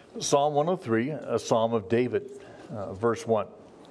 Psalm 103, a psalm of David, verse 1.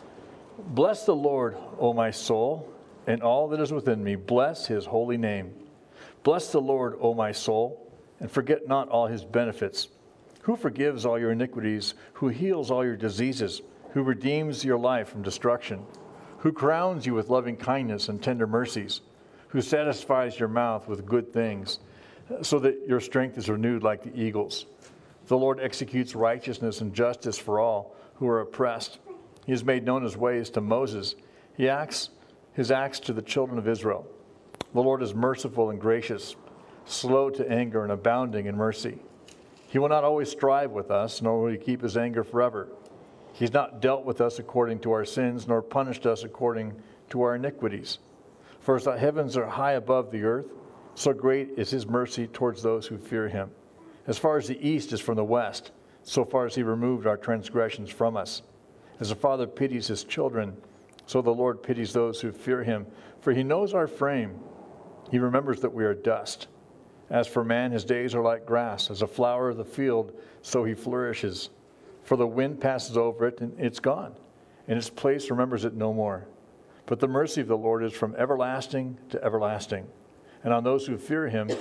Bless the Lord, O my soul, and all that is within me. Bless his holy name. Bless the Lord, O my soul, and forget not all his benefits. Who forgives all your iniquities, who heals all your diseases, who redeems your life from destruction, who crowns you with loving kindness and tender mercies, who satisfies your mouth with good things, so that your strength is renewed like the eagles. The Lord executes righteousness and justice for all who are oppressed. He has made known his ways to Moses. He acts his acts to the children of Israel. The Lord is merciful and gracious, slow to anger and abounding in mercy. He will not always strive with us, nor will he keep his anger forever. He has not dealt with us according to our sins, nor punished us according to our iniquities. For as the heavens are high above the earth, so great is his mercy towards those who fear him. As far as the east is from the west, so far as he removed our transgressions from us. As a father pities his children, so the Lord pities those who fear him. For he knows our frame. He remembers that we are dust. As for man, his days are like grass. As a flower of the field, so he flourishes. For the wind passes over it, and it's gone, and its place remembers it no more. But the mercy of the Lord is from everlasting to everlasting, and on those who fear him,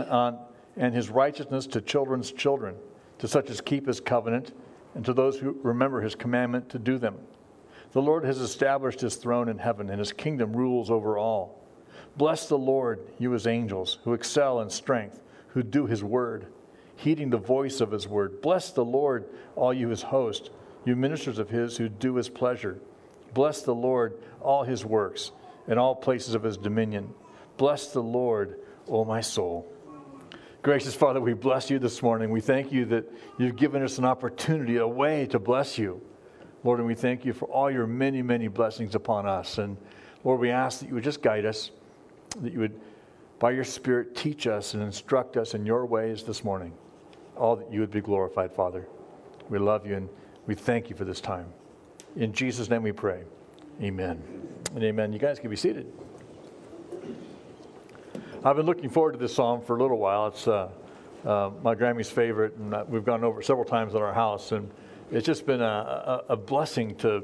and his righteousness to children's children, to such as keep his covenant, and to those who remember his commandment to do them. The Lord has established his throne in heaven, and his kingdom rules over all. Bless the Lord, you his angels, who excel in strength, who do his word, heeding the voice of his word. Bless the Lord, all you his host, you ministers of his who do his pleasure. Bless the Lord, all his works, and all places of his dominion. Bless the Lord, O my soul. Gracious Father, we bless you this morning. We thank you that you've given us an opportunity, a way to bless you. Lord, and we thank you for all your many, many blessings upon us. And Lord, we ask that you would just guide us, that you would, by your Spirit, teach us and instruct us in your ways this morning. All that you would be glorified, Father. We love you and we thank you for this time. In Jesus' name we pray. Amen and amen. You guys can be seated. I've been looking forward to this psalm for a little while. It's my Grammy's favorite, and we've gone over it several times at our house, and it's just been a blessing to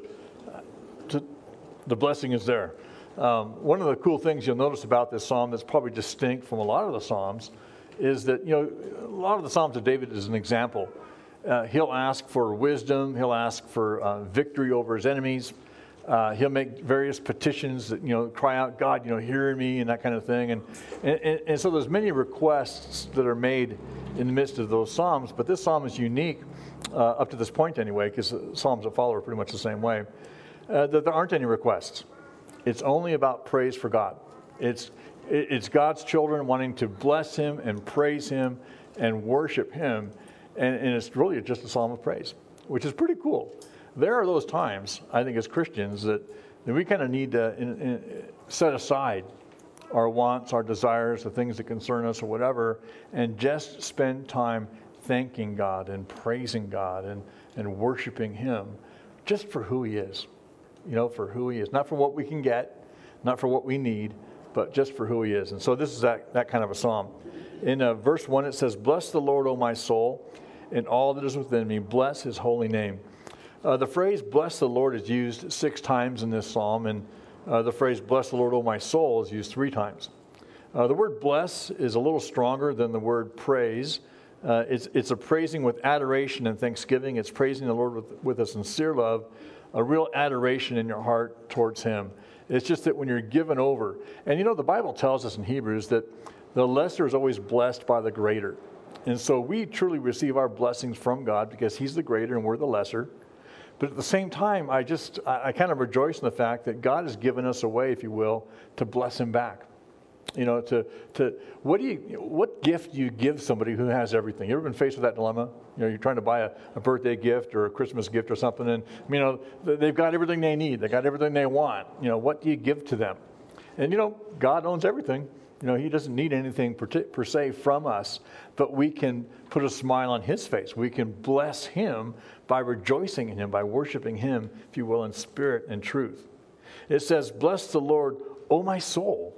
the blessing is there. One of the cool things you'll notice about this psalm that's probably distinct from a lot of the psalms is that, a lot of the Psalms of David is an example. He'll ask for wisdom. He'll ask for victory over his enemies. He'll make various petitions that, cry out, God, hear me, and that kind of thing. And so there's many requests that are made in the midst of those Psalms, but this Psalm is unique up to this point anyway, because the Psalms that follow are pretty much the same way, that there aren't any requests. It's only about praise for God. It's God's children wanting to bless him and praise him and worship him, and it's really just a psalm of praise, which is pretty cool. There are those times, I think, as Christians that we kind of need to set aside our wants, our desires, the things that concern us or whatever, and just spend time thanking God and praising God and worshiping him just for who he is, for who he is. Not for what we can get, not for what we need, but just for who he is. And so this is that kind of a psalm. In verse 1 it says, Bless the Lord, O my soul, and all that is within me. Bless his holy name. The phrase bless the Lord is used 6 times in this psalm, and the phrase bless the Lord, O my soul is used 3 times. The word bless is a little stronger than the word praise. It's a praising with adoration and thanksgiving. It's praising the Lord with a sincere love, a real adoration in your heart towards him. It's just that when you're given over, and the Bible tells us in Hebrews that the lesser is always blessed by the greater. And so we truly receive our blessings from God because he's the greater and we're the lesser. But at the same time, I kind of rejoice in the fact that God has given us a way, if you will, to bless him back. What gift do you give somebody who has everything? You ever been faced with that dilemma? You're trying to buy a birthday gift or a Christmas gift or something, and they've got everything they need. They got everything they want. What do you give to them? And God owns everything. He doesn't need anything per se from us, but we can put a smile on his face. We can bless him by rejoicing in him, by worshiping him, if you will, in spirit and truth. It says, Bless the Lord, O my soul.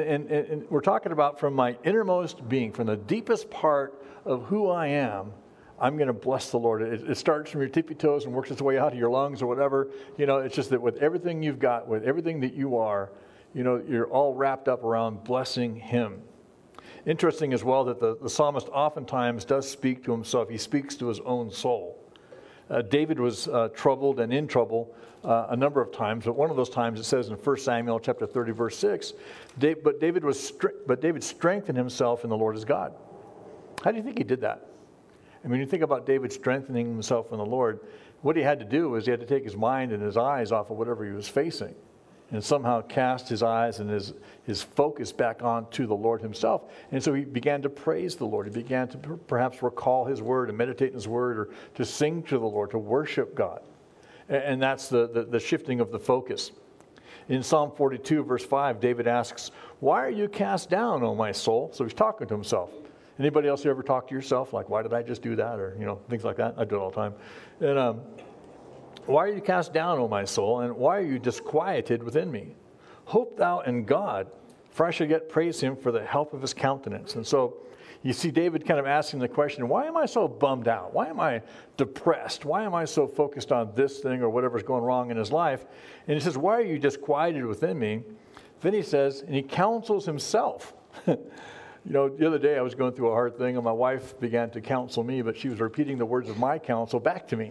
And we're talking about from my innermost being, from the deepest part of who I am, I'm going to bless the Lord. It starts from your tippy toes and works its way out of your lungs or whatever. It's just that with everything you've got, with everything that you are, you're all wrapped up around blessing him. Interesting as well that the psalmist oftentimes does speak to himself. He speaks to his own soul. David was troubled and in trouble a number of times, but one of those times it says in 1 Samuel chapter 30, verse 6, but David strengthened himself in the Lord his God. How do you think he did that? I mean, you think about David strengthening himself in the Lord, what he had to do was he had to take his mind and his eyes off of whatever he was facing and somehow cast his eyes and his focus back on to the Lord himself. And so he began to praise the Lord. He began to perhaps recall his word and meditate in his word, or to sing to the Lord, to worship God. And that's the shifting of the focus. In Psalm 42, verse 5, David asks, "Why are you cast down, O my soul?" So he's talking to himself. Anybody else ever talk to yourself like, why did I just do that? Or, things like that. I do it all the time. And why are you cast down, O my soul? And why are you disquieted within me? Hope thou in God, for I shall yet praise him for the help of his countenance. And so you see David kind of asking the question, why am I so bummed out? Why am I depressed? Why am I so focused on this thing or whatever's going wrong in his life? And he says, why are you disquieted within me? Then he says, and he counsels himself. The other day I was going through a hard thing, and my wife began to counsel me, but she was repeating the words of my counsel back to me.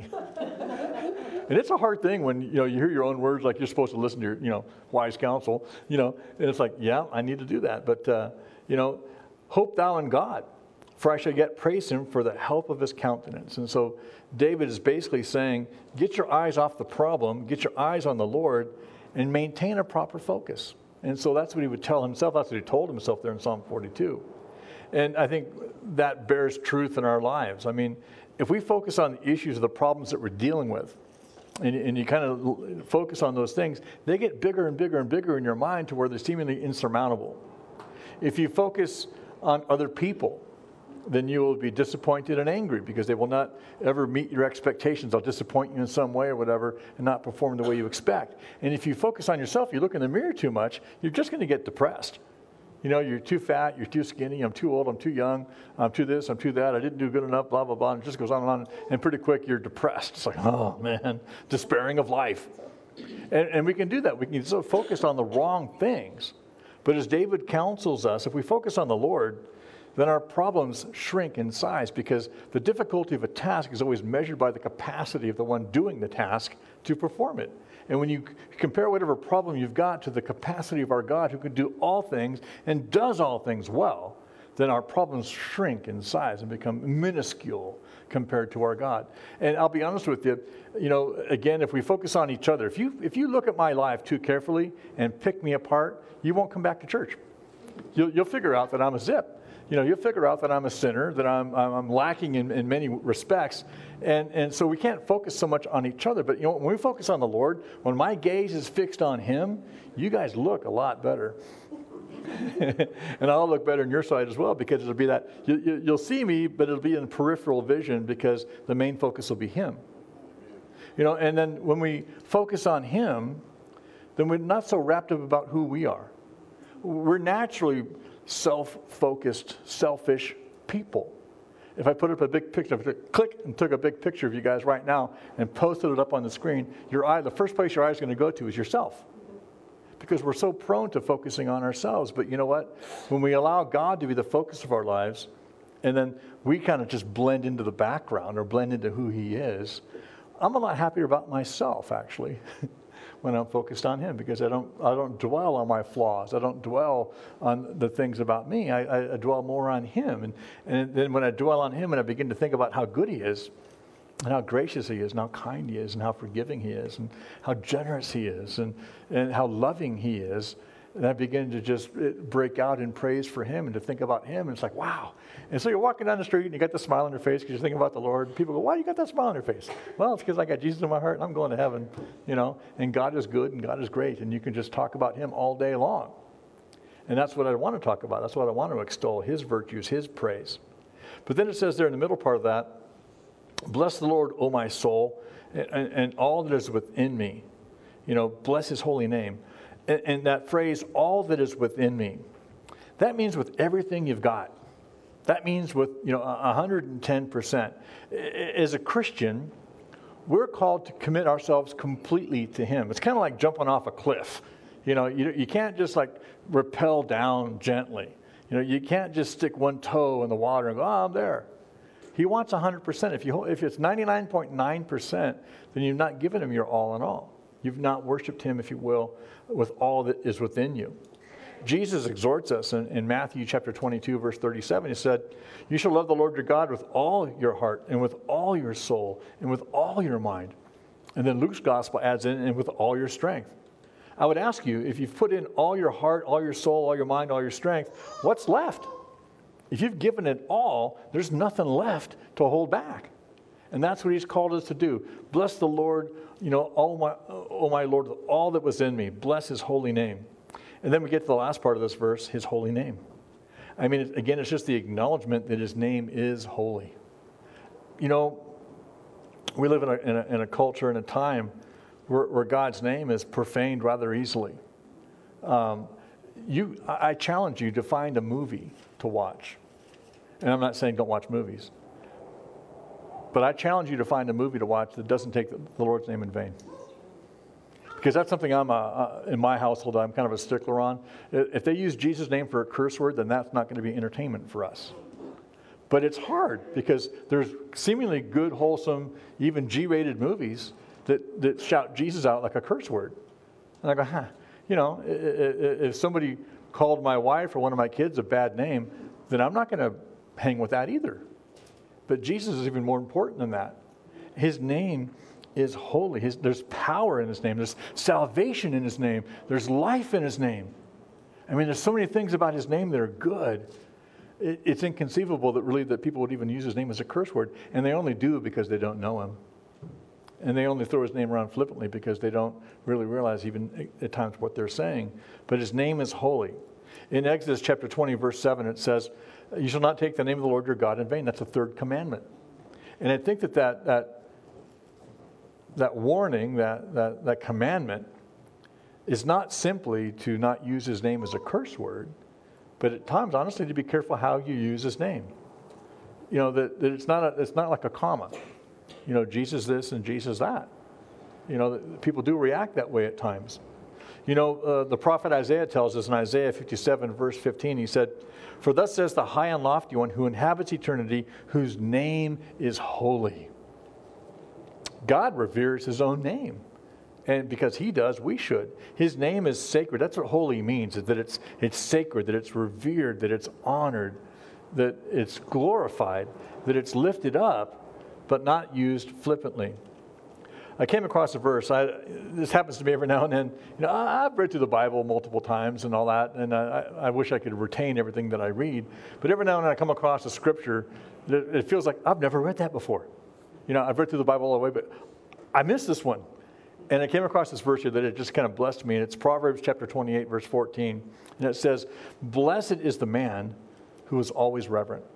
And it's a hard thing when, you hear your own words like you're supposed to listen to your, wise counsel, and it's like, yeah, I need to do that. But, hope thou in God, for I shall yet praise him for the help of his countenance. And so David is basically saying, get your eyes off the problem, get your eyes on the Lord, and maintain a proper focus. And so that's what he would tell himself. That's what he told himself there in Psalm 42. And I think that bears truth in our lives. I mean, if we focus on the issues of the problems that we're dealing with, and you kind of focus on those things, they get bigger and bigger and bigger in your mind to where they're seemingly insurmountable. If you focus on other people, then you will be disappointed and angry because they will not ever meet your expectations. They'll disappoint you in some way or whatever and not perform the way you expect. And if you focus on yourself, you look in the mirror too much, you're just going to get depressed. You're too fat, you're too skinny, I'm too old, I'm too young, I'm too this, I'm too that, I didn't do good enough, blah, blah, blah. And it just goes on and on. And pretty quick, you're depressed. It's like, oh, man, despairing of life. And we can do that. We can so focus on the wrong things. But as David counsels us, if we focus on the Lord, then our problems shrink in size, because the difficulty of a task is always measured by the capacity of the one doing the task to perform it. And when you compare whatever problem you've got to the capacity of our God, who can do all things and does all things well, then our problems shrink in size and become minuscule compared to our God. And I'll be honest with you, again, if we focus on each other, if you look at my life too carefully and pick me apart, you won't come back to church. You'll figure out that I'm a zip. You'll figure out that I'm a sinner, that I'm lacking in many respects. And so we can't focus so much on each other. But, when we focus on the Lord, when my gaze is fixed on him, you guys look a lot better. And I'll look better on your side as well, because it'll be that, you'll see me, but it'll be in peripheral vision because the main focus will be him. And then when we focus on him, then we're not so wrapped up about who we are. We're naturally self-focused, selfish people. If I put up a big picture, click and took a big picture of you guys right now and posted it up on the screen, the first place your eye is going to go to is yourself. Because we're so prone to focusing on ourselves. But you know what? When we allow God to be the focus of our lives, and then we kind of just blend into the background or blend into who he is, I'm a lot happier about myself, actually. When I'm focused on him, because I don't dwell on my flaws. I don't dwell on the things about me. I dwell more on him. And then when I dwell on him and I begin to think about how good he is, and how gracious he is, and how kind he is, and how forgiving he is, and how generous he is, and how loving he is, and I begin to just break out in praise for him and to think about him. And it's like, wow. And so you're walking down the street and you got the smile on your face because you're thinking about the Lord. People go, why do you got that smile on your face? Well, it's because I got Jesus in my heart and I'm going to heaven, and God is good and God is great. And you can just talk about him all day long. And that's what I want to talk about. That's what I want to extol, his virtues, his praise. But then it says there in the middle part of that, bless the Lord, O my soul, and all that is within me. Bless his holy name. And that phrase, all that is within me, that means with everything you've got. That means with 110%. As a Christian, we're called to commit ourselves completely to Him. It's kind of like jumping off a cliff. You can't just like rappel down gently. You can't just stick one toe in the water and go, I'm there. He wants 100%. If it's 99.9%, then you've not given Him your all in all. You've not worshiped Him, if you will, with all that is within you. Jesus exhorts us in Matthew chapter 22, verse 37. He said, you shall love the Lord your God with all your heart and with all your soul and with all your mind. And then Luke's gospel adds in, and with all your strength. I would ask you, if you've put in all your heart, all your soul, all your mind, all your strength, what's left? If you've given it all, there's nothing left to hold back. And that's what He's called us to do. Bless the Lord, oh my Lord, with all that was in me. Bless His holy name. And then we get to the last part of this verse, His holy name. I mean, again, it's just the acknowledgement that His name is holy. We live in a culture and a time where God's name is profaned rather easily. I challenge you to find a movie to watch. And I'm not saying don't watch movies. But I challenge you to find a movie to watch that doesn't take the Lord's name in vain. Because that's something I'm in my household I'm kind of a stickler on. If they use Jesus' name for a curse word, then that's not going to be entertainment for us. But it's hard because there's seemingly good, wholesome, even G-rated movies that shout Jesus out like a curse word. And I go, if somebody called my wife or one of my kids a bad name, then I'm not going to hang with that either. But Jesus is even more important than that. His name is holy. There's power in His name. There's salvation in His name. There's life in His name. I mean, there's so many things about His name that are good. It's inconceivable that people would even use His name as a curse word. And they only do it because they don't know Him. And they only throw His name around flippantly because they don't really realize even at times what they're saying. But His name is holy. In Exodus chapter 20, verse 7, it says, you shall not take the name of the Lord your God in vain. That's the third commandment. And I think that warning, that commandment, is not simply to not use His name as a curse word, but at times, honestly, to be careful how you use His name. That it's not like a comma. Jesus this and Jesus that. People do react that way at times. The prophet Isaiah tells us in Isaiah 57, verse 15, he said, for thus says the high and lofty one who inhabits eternity, whose name is holy. God reveres His own name. And because He does, we should. His name is sacred. That's what holy means, is that it's sacred, that it's revered, that it's honored, that it's glorified, that it's lifted up, but not used flippantly. I came across a verse. This happens to me every now and then. I've read through the Bible multiple times and all that, and I wish I could retain everything that I read. But every now and then I come across a scripture that it feels like I've never read that before. I've read through the Bible all the way, but I missed this one. And I came across this verse here that it just kind of blessed me. And it's Proverbs chapter 28, verse 14. And it says, blessed is the man who is always reverent.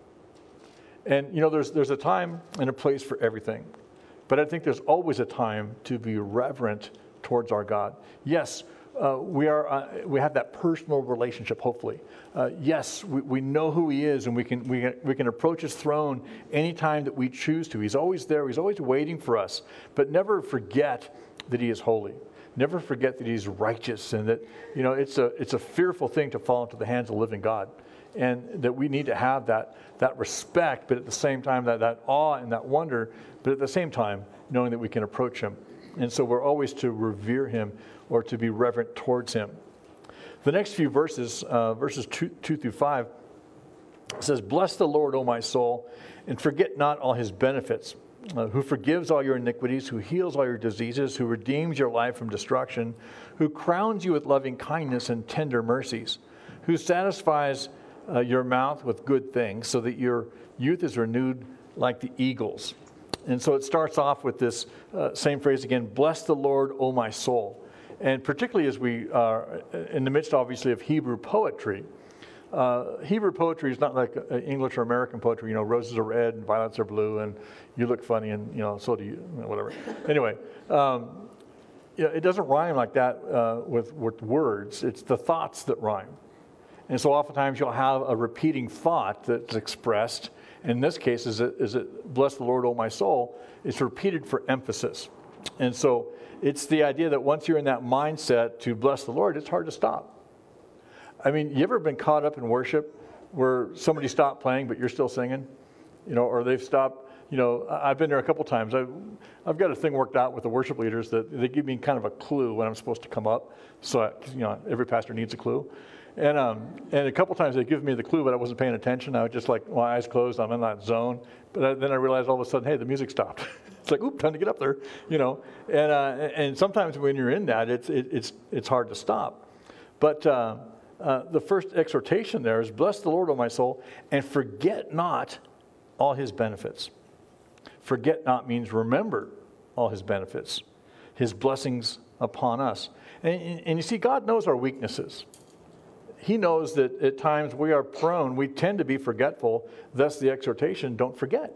And, there's a time and a place for everything. But I think there's always a time to be reverent towards our God. Yes, we have that personal relationship, hopefully. Yes, we know who He is, and we can approach His throne anytime that we choose to. He's always there. He's always waiting for us. But never forget that He is holy. Never forget that He's righteous, and that it's a fearful thing to fall into the hands of the living God, and that we need to have that respect, but at the same time that awe and that wonder, but at the same time knowing that we can approach Him. And so we're always to revere Him or to be reverent towards Him. The next few verses, verses 2 through 5, says, bless the Lord, O my soul, and forget not all His benefits, who forgives all your iniquities, who heals all your diseases, who redeems your life from destruction, who crowns you with loving kindness and tender mercies, who satisfies your mouth with good things, so that your youth is renewed like the eagles. And so it starts off with this same phrase again, bless the Lord, O my soul. And particularly as we are in the midst, obviously, of Hebrew poetry. Hebrew poetry is not like English or American poetry. Roses are red and violets are blue, and you look funny, and so do you, whatever. Anyway, it doesn't rhyme like that with words. It's the thoughts that rhyme. And so oftentimes you'll have a repeating thought that's expressed. In this case, is it bless the Lord, O my soul? It's repeated for emphasis. And so it's the idea that once you're in that mindset to bless the Lord, it's hard to stop. I mean, you ever been caught up in worship where somebody stopped playing but you're still singing? Or they've stopped. I've been there a couple times. I've got a thing worked out with the worship leaders that they give me kind of a clue when I'm supposed to come up. So, every pastor needs a clue. And a couple times they give me the clue, but I wasn't paying attention. I was just like, my eyes closed. I'm in that zone. But then I realized all of a sudden, hey, the music stopped. It's like, oop, time to get up there, And sometimes when you're in that, it's hard to stop. But the first exhortation there is, bless the Lord, O my soul, and forget not all his benefits. Forget not means remember all his benefits, his blessings upon us. And you see, God knows our weaknesses. He knows that at times we tend to be forgetful. Thus the exhortation, don't forget.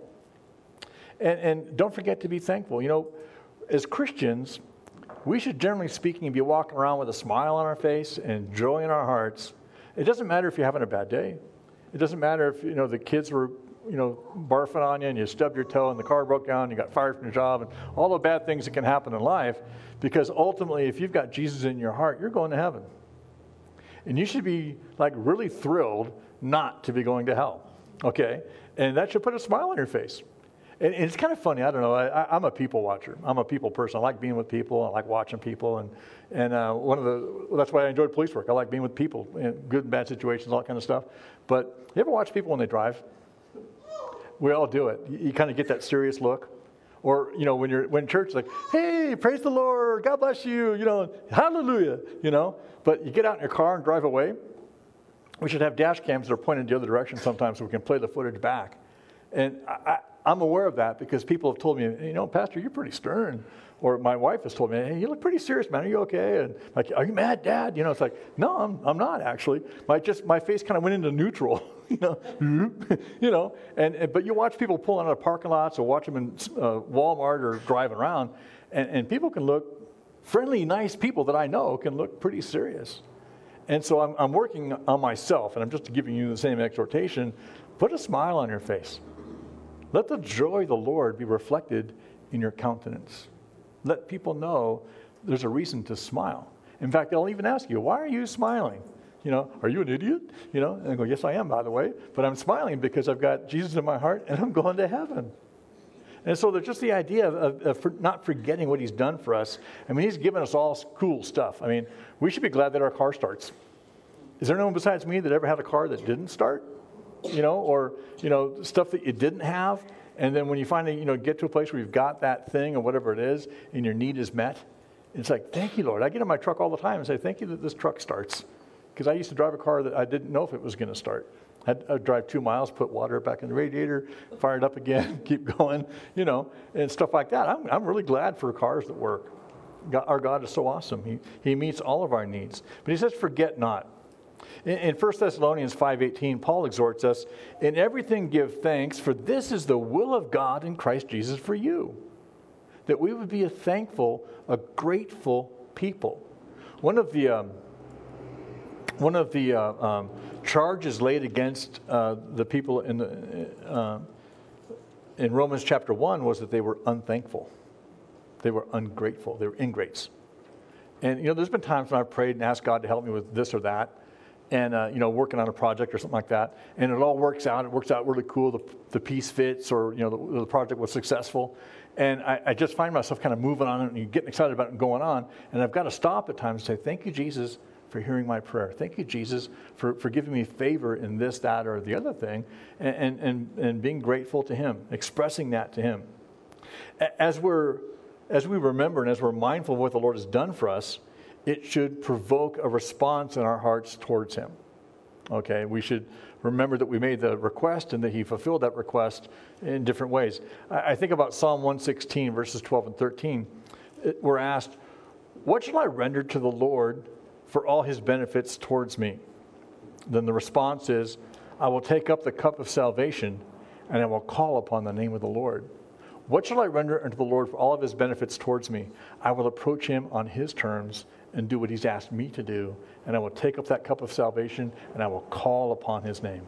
And don't forget to be thankful. As Christians, we should, generally speaking, be walking around with a smile on our face and joy in our hearts. It doesn't matter if you're having a bad day. It doesn't matter if, the kids were, barfing on you and you stubbed your toe and the car broke down and you got fired from your job and all the bad things that can happen in life. Because ultimately, if you've got Jesus in your heart, you're going to heaven. And you should be really thrilled not to be going to hell. Okay? And that should put a smile on your face. And it's kind of funny. I don't know. I'm a people watcher. I'm a people person. I like being with people. I like watching people. And that's why I enjoyed police work. I like being with people in good and bad situations, all that kind of stuff. But you ever watch people when they drive? We all do it. You kind of get that serious look. Or, when church, like, hey, praise the Lord, God bless you, hallelujah, But you get out in your car and drive away. We should have dash cams that are pointed the other direction sometimes so we can play the footage back. And I'm aware of that because people have told me, Pastor, you're pretty stern. Or my wife has told me, hey, you look pretty serious, man. Are you okay? And like, are you mad, Dad? It's like, no, I'm not actually. My face kind of went into neutral, But you watch people pulling out of parking lots or watch them in Walmart or driving around, and people can look friendly, nice people that I know can look pretty serious. And so I'm working on myself, and I'm just giving you the same exhortation. Put a smile on your face. Let the joy of the Lord be reflected in your countenance. Let people know there's a reason to smile. In fact, they'll even ask you, why are you smiling? Are you an idiot? And I go, yes, I am, by the way. But I'm smiling because I've got Jesus in my heart and I'm going to heaven. And so there's just the idea of not forgetting what he's done for us. I mean, he's given us all cool stuff. I mean, we should be glad that our car starts. Is there anyone besides me that ever had a car that didn't start? Or stuff that you didn't have. And then when you finally, get to a place where you've got that thing or whatever it is and your need is met, it's like, thank you, Lord. I get in my truck all the time and say, thank you that this truck starts. Because I used to drive a car that I didn't know if it was going to start. I'd drive 2 miles, put water back in the radiator, fire it up again, keep going, and stuff like that. I'm really glad for cars that work. Our God is so awesome. He meets all of our needs. But he says, forget not. In 1 Thessalonians 5:18, Paul exhorts us, in everything give thanks, for this is the will of God in Christ Jesus for you, that we would be a grateful people. One of the charges laid against the people in Romans chapter 1 was that they were unthankful. They were ungrateful. They were ingrates. And, there's been times when I've prayed and asked God to help me with this or that, and, working on a project or something like that, and it all works out. It works out really cool. The piece fits, or, the project was successful. And I just find myself kind of moving on it and getting excited about it and going on. And I've got to stop at times and say, thank you, Jesus, for hearing my prayer. Thank you, Jesus, for giving me favor in this, that, or the other thing, and being grateful to him, expressing that to him. As we remember and as we're mindful of what the Lord has done for us, it should provoke a response in our hearts towards him. Okay, we should remember that we made the request and that he fulfilled that request in different ways. I think about Psalm 116, verses 12 and 13. We're asked, what shall I render to the Lord for all his benefits towards me? Then the response is, I will take up the cup of salvation and I will call upon the name of the Lord. What shall I render unto the Lord for all of his benefits towards me? I will approach him on his terms and do what he's asked me to do. And I will take up that cup of salvation and I will call upon his name.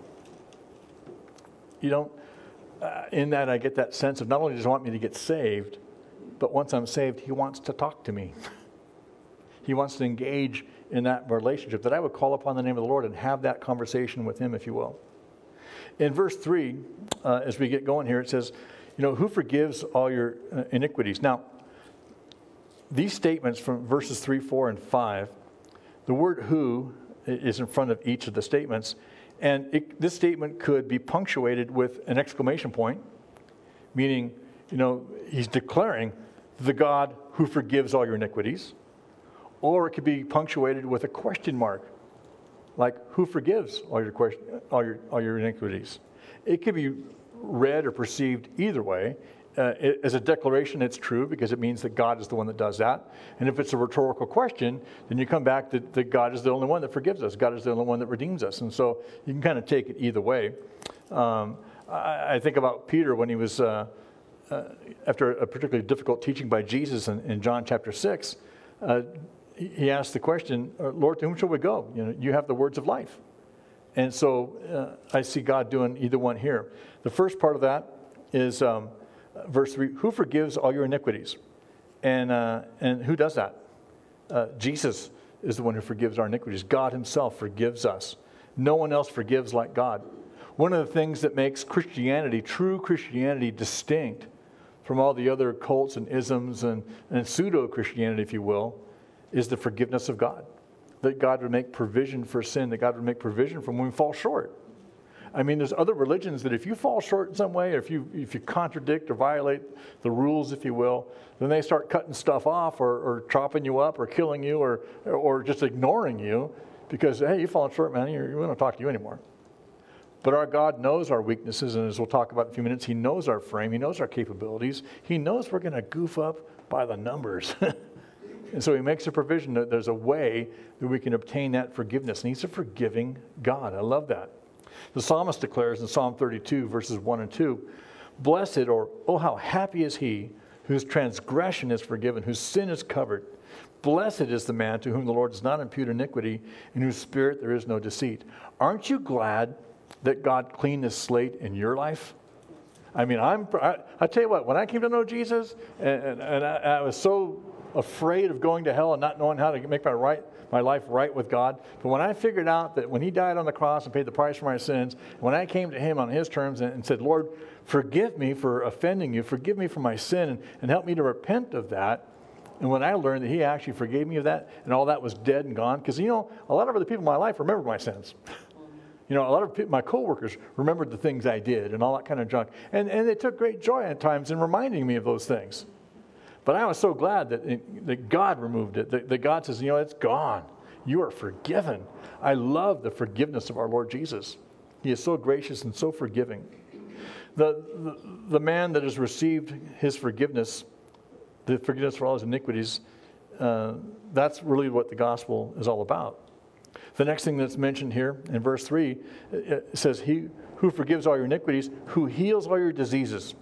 You know, in that I get that sense of not only does he want me to get saved, but once I'm saved, he wants to talk to me. He wants to engage in that relationship, that I would call upon the name of the Lord and have that conversation with him, if you will. In verse 3, as we get going here, it says, you know, who forgives all your iniquities? Now, these statements from verses 3, 4, and 5, the word who is in front of each of the statements. And this statement could be punctuated with an exclamation point, meaning, you know, he's declaring the God who forgives all your iniquities. Or it could be punctuated with a question mark, like who forgives all your iniquities. It could be read or perceived either way. As a declaration, it's true because it means that God is the one that does that. And if it's a rhetorical question, then you come back that God is the only one that forgives us. God is the only one that redeems us. And so you can kind of take it either way. I think about Peter when he was, after a particularly difficult teaching by Jesus in John chapter 6, he asked the question, Lord, to whom shall we go? You know, you have the words of life. And so I see God doing either one here. The first part of that is verse 3, who forgives all your iniquities? And who does that? Jesus is the one who forgives our iniquities. God himself forgives us. No one else forgives like God. One of the things that makes Christianity, true Christianity, distinct from all the other cults and isms and pseudo-Christianity, if you will, is the forgiveness of God. That God would make provision for sin, that God would make provision for when we fall short. I mean, there's other religions that if you fall short in some way, or if you contradict or violate the rules, if you will, then they start cutting stuff off or chopping you up or killing you or just ignoring you because, hey, you've fallen short, man, we don't talk to you anymore. But our God knows our weaknesses, and as we'll talk about in a few minutes, he knows our frame, he knows our capabilities, he knows we're going to goof up by the numbers. And so he makes a provision that there's a way that we can obtain that forgiveness. And he's a forgiving God. I love that. The psalmist declares in Psalm 32, verses 1 and 2, blessed, or oh, how happy is he whose transgression is forgiven, whose sin is covered. Blessed is the man to whom the Lord does not impute iniquity, in whose spirit there is no deceit. Aren't you glad that God cleaned this slate in your life? I mean, I tell you what, when I came to know Jesus, and I was so afraid of going to hell and not knowing how to make my life right with God. But when I figured out that when he died on the cross and paid the price for my sins, when I came to him on his terms and said, Lord, forgive me for offending you, forgive me for my sin, and help me to repent of that. And when I learned that he actually forgave me of that, and all that was dead and gone, because, you know, a lot of other people in my life remember my sins. You know, a lot of people, my coworkers remembered the things I did and all that kind of junk. And they took great joy at times in reminding me of those things. But I was so glad that God removed it, that God says, you know, it's gone. You are forgiven. I love the forgiveness of our Lord Jesus. He is so gracious and so forgiving. The man that has received his forgiveness, the forgiveness for all his iniquities, that's really what the gospel is all about. The next thing that's mentioned here in verse 3, it says, he who forgives all your iniquities, who heals all your diseases.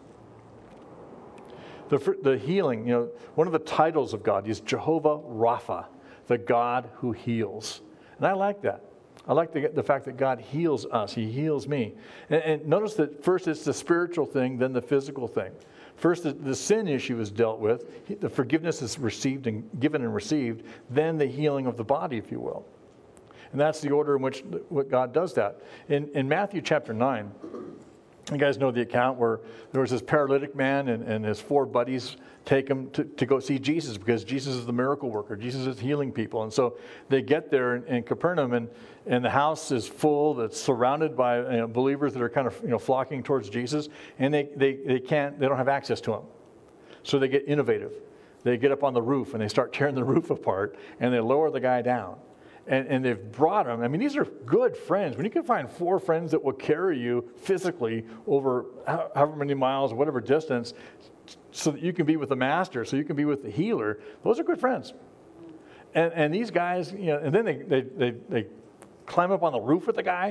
The healing, you know, one of the titles of God is Jehovah Rapha, the God who heals. And I like that. I like the fact that God heals us. He heals me. And notice that first it's the spiritual thing, then the physical thing. First, the sin issue is dealt with. The forgiveness is received and given and received. Then the healing of the body, if you will. And that's the order in which what God does that. In Matthew chapter 9, you guys know the account where there was this paralytic man and his four buddies take him to go see Jesus because Jesus is the miracle worker. Jesus is healing people. And so they get there in Capernaum and the house is full. That's surrounded by believers that are kind of flocking towards Jesus. And they don't have access to him. So they get innovative. They get up on the roof and they start tearing the roof apart and they lower the guy down. And they've brought them. I mean, these are good friends. When you can find four friends that will carry you physically over however many miles, whatever distance, so that you can be with the master, so you can be with the healer, those are good friends. And these guys, and then they climb up on the roof with the guy,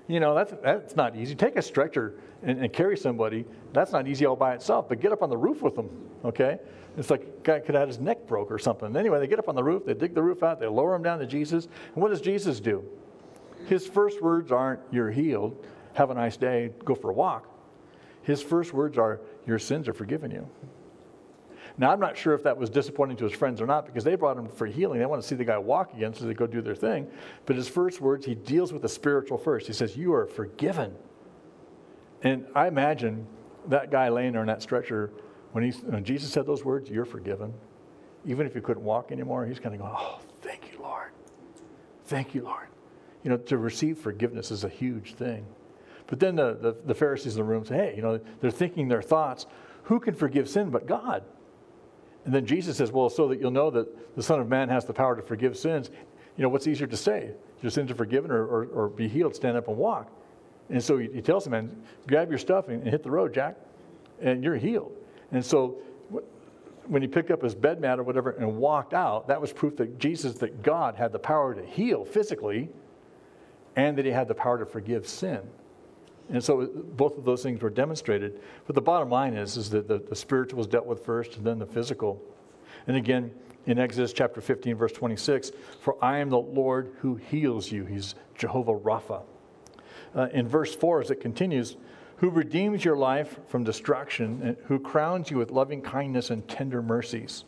That's not easy. Take a stretcher and carry somebody. That's not easy all by itself, but get up on the roof with them, okay? It's like a guy could have his neck broke or something. Anyway, they get up on the roof, they dig the roof out, they lower him down to Jesus. And what does Jesus do? His first words aren't, "You're healed, have a nice day, go for a walk." His first words are, "Your sins are forgiven you." Now, I'm not sure if that was disappointing to his friends or not, because they brought him for healing. They want to see the guy walk again, so they go do their thing. But his first words, he deals with the spiritual first. He says, "You are forgiven." And I imagine that guy laying there on that stretcher, when Jesus said those words, "You're forgiven," even if he couldn't walk anymore, he's kind of going, "Oh, thank you, Lord. Thank you, Lord." To receive forgiveness is a huge thing. But then the Pharisees in the room say, "Hey, they're thinking their thoughts. Who can forgive sin but God?" And then Jesus says, "Well, so that you'll know that the Son of Man has the power to forgive sins, what's easier to say? Your sins are forgiven or be healed, stand up and walk." And so he tells the man, "Grab your stuff and hit the road, Jack, and you're healed." And so when he picked up his bed mat or whatever and walked out, that was proof that God had the power to heal physically and that he had the power to forgive sin. And so both of those things were demonstrated. But the bottom line is that the spiritual was dealt with first and then the physical. And again, in Exodus chapter 15, verse 26, "For I am the Lord who heals you." He's Jehovah Rapha. In verse 4, as it continues, "Who redeems your life from destruction, and who crowns you with loving kindness and tender mercies."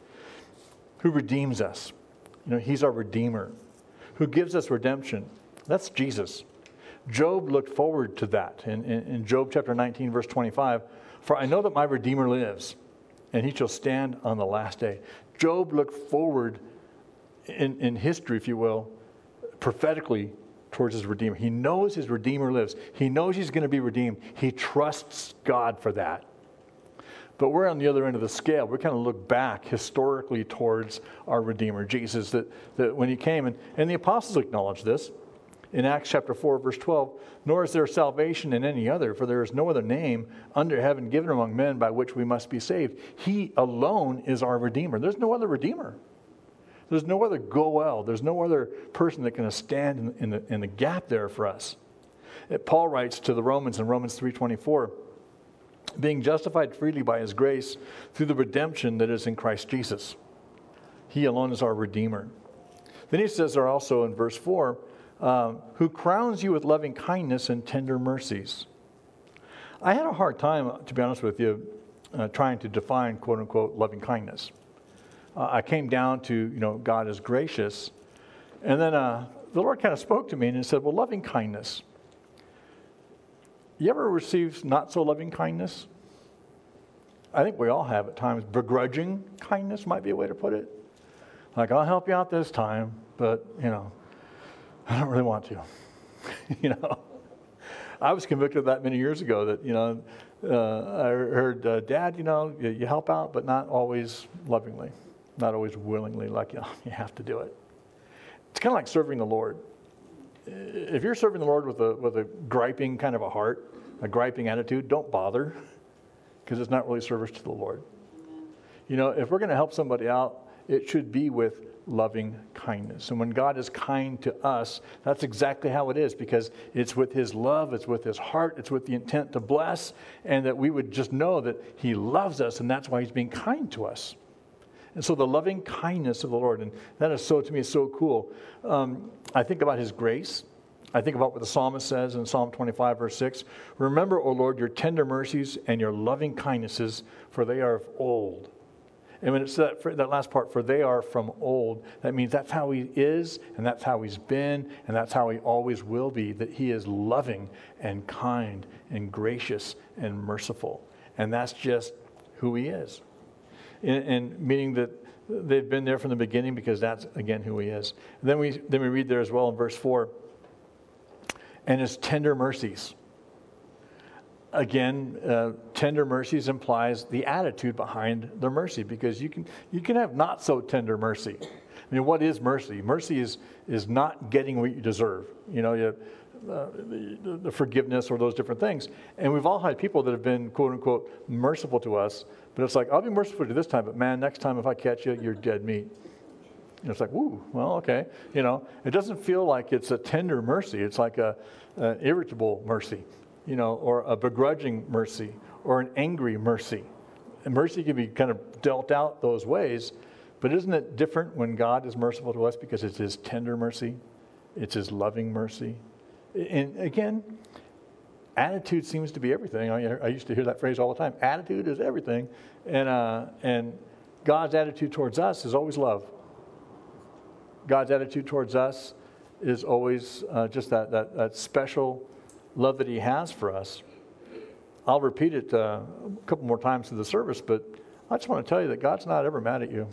Who redeems us? He's our Redeemer. Who gives us redemption? That's Jesus. Job looked forward to that. In Job chapter 19, verse 25, "For I know that my Redeemer lives, and he shall stand on the last day." Job looked forward in history, if you will, prophetically towards his Redeemer. He knows his Redeemer lives. He knows he's going to be redeemed. He trusts God for that. But we're on the other end of the scale. We kind of look back historically towards our Redeemer, Jesus, that when he came, and the apostles acknowledged this. In Acts chapter 4, verse 12, "Nor is there salvation in any other, for there is no other name under heaven given among men by which we must be saved. He alone is our Redeemer." There's no other Redeemer. There's no other Goel. There's no other person that can stand in the gap there for us. Paul writes to the Romans in Romans 3:24, "Being justified freely by his grace through the redemption that is in Christ Jesus." He alone is our Redeemer. Then he says there also in verse 4, "Who crowns you with loving kindness and tender mercies." I had a hard time, to be honest with you, trying to define, quote unquote, loving kindness. I came down to, God is gracious. And then the Lord kind of spoke to me and he said, "Well, loving kindness. You ever received not so loving kindness?" I think we all have at times. Begrudging kindness might be a way to put it. Like, "I'll help you out this time, but, I don't really want to." I was convicted of that many years ago that, I heard, "Dad, you help out, but not always lovingly, not always willingly, like, you have to do it." It's kind of like serving the Lord. If you're serving the Lord with a griping kind of a heart, a griping attitude, don't bother, because it's not really service to the Lord. If we're going to help somebody out, it should be with loving kindness. And when God is kind to us, that's exactly how it is, because it's with his love, it's with his heart, it's with the intent to bless, and that we would just know that he loves us, and that's why he's being kind to us. And so the loving kindness of the Lord, and that is to me, so cool. I think about his grace. I think about what the psalmist says in Psalm 25, verse 6. "Remember, O Lord, your tender mercies and your loving kindnesses, for they are of old." And when it's that last part, "for they are from old," that means that's how he is, and that's how he's been, and that's how he always will be, that he is loving and kind and gracious and merciful. And that's just who he is. And meaning that they've been there from the beginning, because that's, again, who he is. And then we read there as well in verse 4, "And his tender mercies." Again, tender mercies implies the attitude behind the mercy, because you can have not so tender mercy. I mean, what is mercy? Mercy is not getting what you deserve. The forgiveness or those different things. And we've all had people that have been, quote unquote, merciful to us, but it's like, "I'll be merciful to you this time, but man, next time if I catch you, you're dead meat." It's like, ooh, well, okay. It doesn't feel like it's a tender mercy. It's like an irritable mercy, or a begrudging mercy, or an angry mercy. And mercy can be kind of dealt out those ways, but isn't it different when God is merciful to us because it's His tender mercy? It's His loving mercy. And again, attitude seems to be everything. I used to hear that phrase all the time. Attitude is everything. And God's attitude towards us is always love. God's attitude towards us is always just that special love that He has for us. I'll repeat it a couple more times through the service, but I just want to tell you that God's not ever mad at you.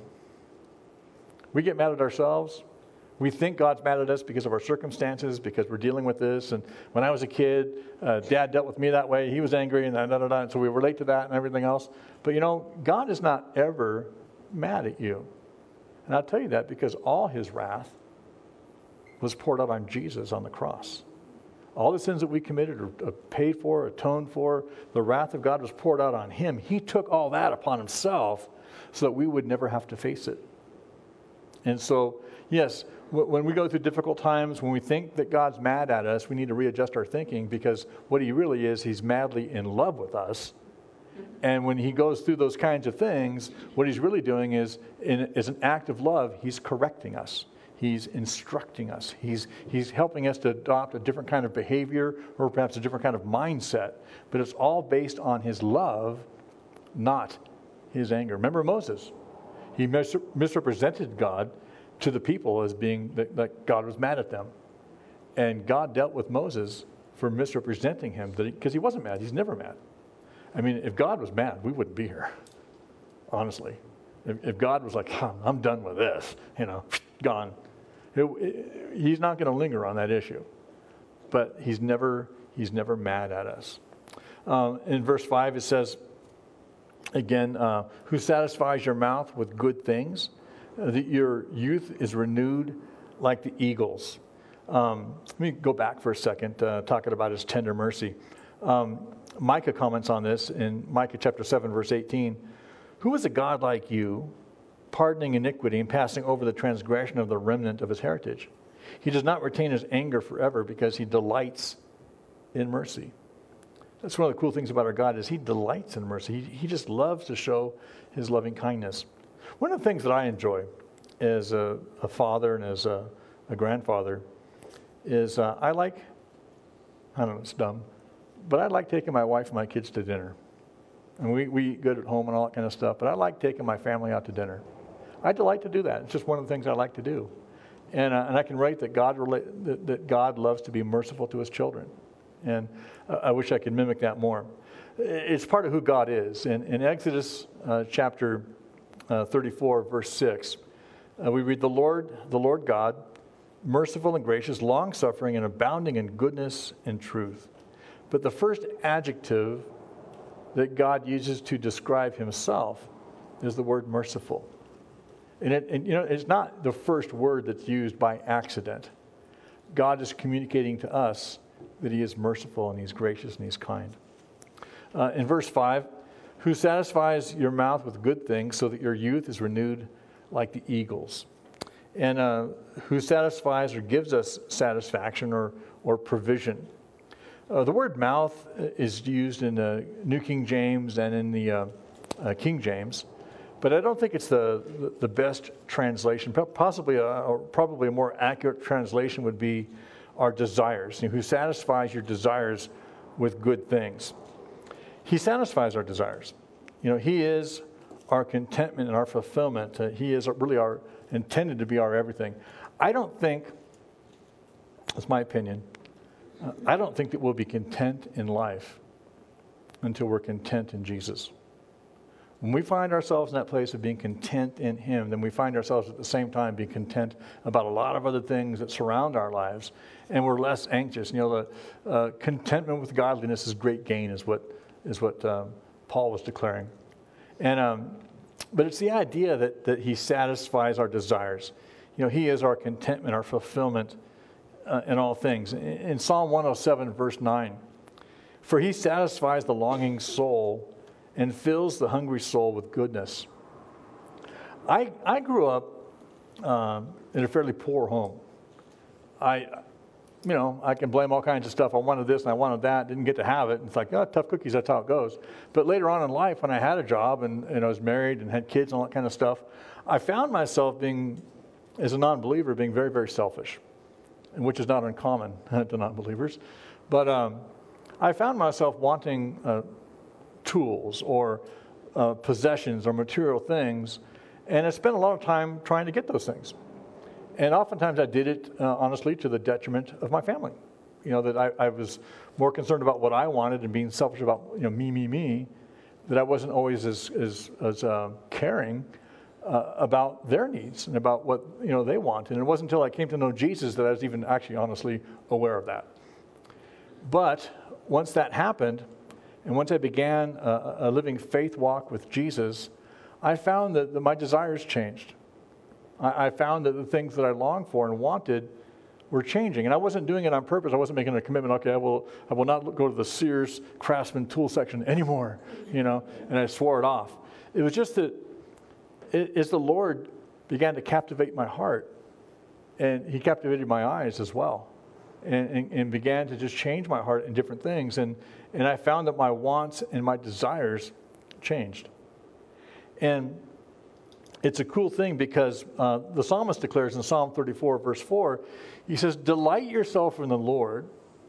We get mad at ourselves. We think God's mad at us because of our circumstances, because we're dealing with this. And when I was a kid, Dad dealt with me that way. He was angry, and and so we relate to that and everything else. But God is not ever mad at you. And I'll tell you that because all His wrath was poured out on Jesus on the cross. All the sins that we committed are paid for, atoned for. The wrath of God was poured out on Him. He took all that upon Himself so that we would never have to face it. And so, yes, when we go through difficult times, when we think that God's mad at us, we need to readjust our thinking, because what He really is, He's madly in love with us. And when He goes through those kinds of things, what He's really doing is an act of love. He's correcting us. He's instructing us. He's helping us to adopt a different kind of behavior, or perhaps a different kind of mindset. But it's all based on His love, not His anger. Remember Moses. He misrepresented God to the people as being that God was mad at them. And God dealt with Moses for misrepresenting Him, because He wasn't mad. He's never mad. I mean, if God was mad, we wouldn't be here, honestly. If God was like, I'm done with this, gone. He's not going to linger on that issue. But He's never mad at us. In verse 5 it says, again, who satisfies your mouth with good things, that your youth is renewed like the eagles. Let me go back for a second, talking about His tender mercy. Micah comments on this in Micah chapter 7, verse 18. Who is a God like you, pardoning iniquity and passing over the transgression of the remnant of His heritage? He does not retain His anger forever, because He delights in mercy. That's one of the cool things about our God, is He delights in mercy. He just loves to show His loving kindness. One of the things that I enjoy as a father and as a grandfather is I don't know, it's dumb, but I like taking my wife and my kids to dinner. And we eat good at home and all that kind of stuff, but I like taking my family out to dinner. I delight to do that. It's just one of the things I like to do. And I can write that God loves to be merciful to His children. And I wish I could mimic that more. It's part of who God is. In Exodus chapter 34, verse 6, we read, the Lord God, merciful and gracious, long-suffering and abounding in goodness and truth. But the first adjective that God uses to describe Himself is the word merciful. And it's not the first word that's used by accident. God is communicating to us that He is merciful and He's gracious and He's kind. In verse 5, who satisfies your mouth with good things so that your youth is renewed like the eagles. And who satisfies or gives us satisfaction or provision. The word mouth is used in the New King James and in the King James, but I don't think it's the best translation. Probably a more accurate translation would be our desires. Who satisfies your desires with good things. He satisfies our desires. He is our contentment and our fulfillment. He is really intended to be our everything. I don't think, that's my opinion, I don't think that we'll be content in life until we're content in Jesus. When we find ourselves in that place of being content in Him, then we find ourselves at the same time being content about a lot of other things that surround our lives, and we're less anxious. The contentment with godliness is great gain, is what Paul was declaring. And but it's the idea that He satisfies our desires. He is our contentment, our fulfillment in all things. In Psalm 107, verse 9, for He satisfies the longing soul and fills the hungry soul with goodness. I grew up in a fairly poor home. I can blame all kinds of stuff. I wanted this and I wanted that, didn't get to have it. It's like, oh, tough cookies, that's how it goes. But later on in life, when I had a job and I was married and had kids and all that kind of stuff, I found myself being, as a non-believer, being very, very selfish, and which is not uncommon to non-believers. But I found myself wanting tools or possessions or material things, and I spent a lot of time trying to get those things. And oftentimes I did it, honestly, to the detriment of my family. That I was more concerned about what I wanted and being selfish about, me, that I wasn't always as caring about their needs and about what, they wanted. And it wasn't until I came to know Jesus that I was even actually honestly aware of that. But once that happened, and once I began a living faith walk with Jesus, I found that my desires changed. I found that the things that I longed for and wanted were changing. And I wasn't doing it on purpose. I wasn't making a commitment, okay, I will not go to the Sears Craftsman tool section anymore, and I swore it off. It was just that as the Lord began to captivate my heart, and he captivated my eyes as well, and began to just change my heart in different things. And I found that my wants and my desires changed. And it's a cool thing because the psalmist declares in Psalm 34, verse 4, he says, delight yourself in the Lord,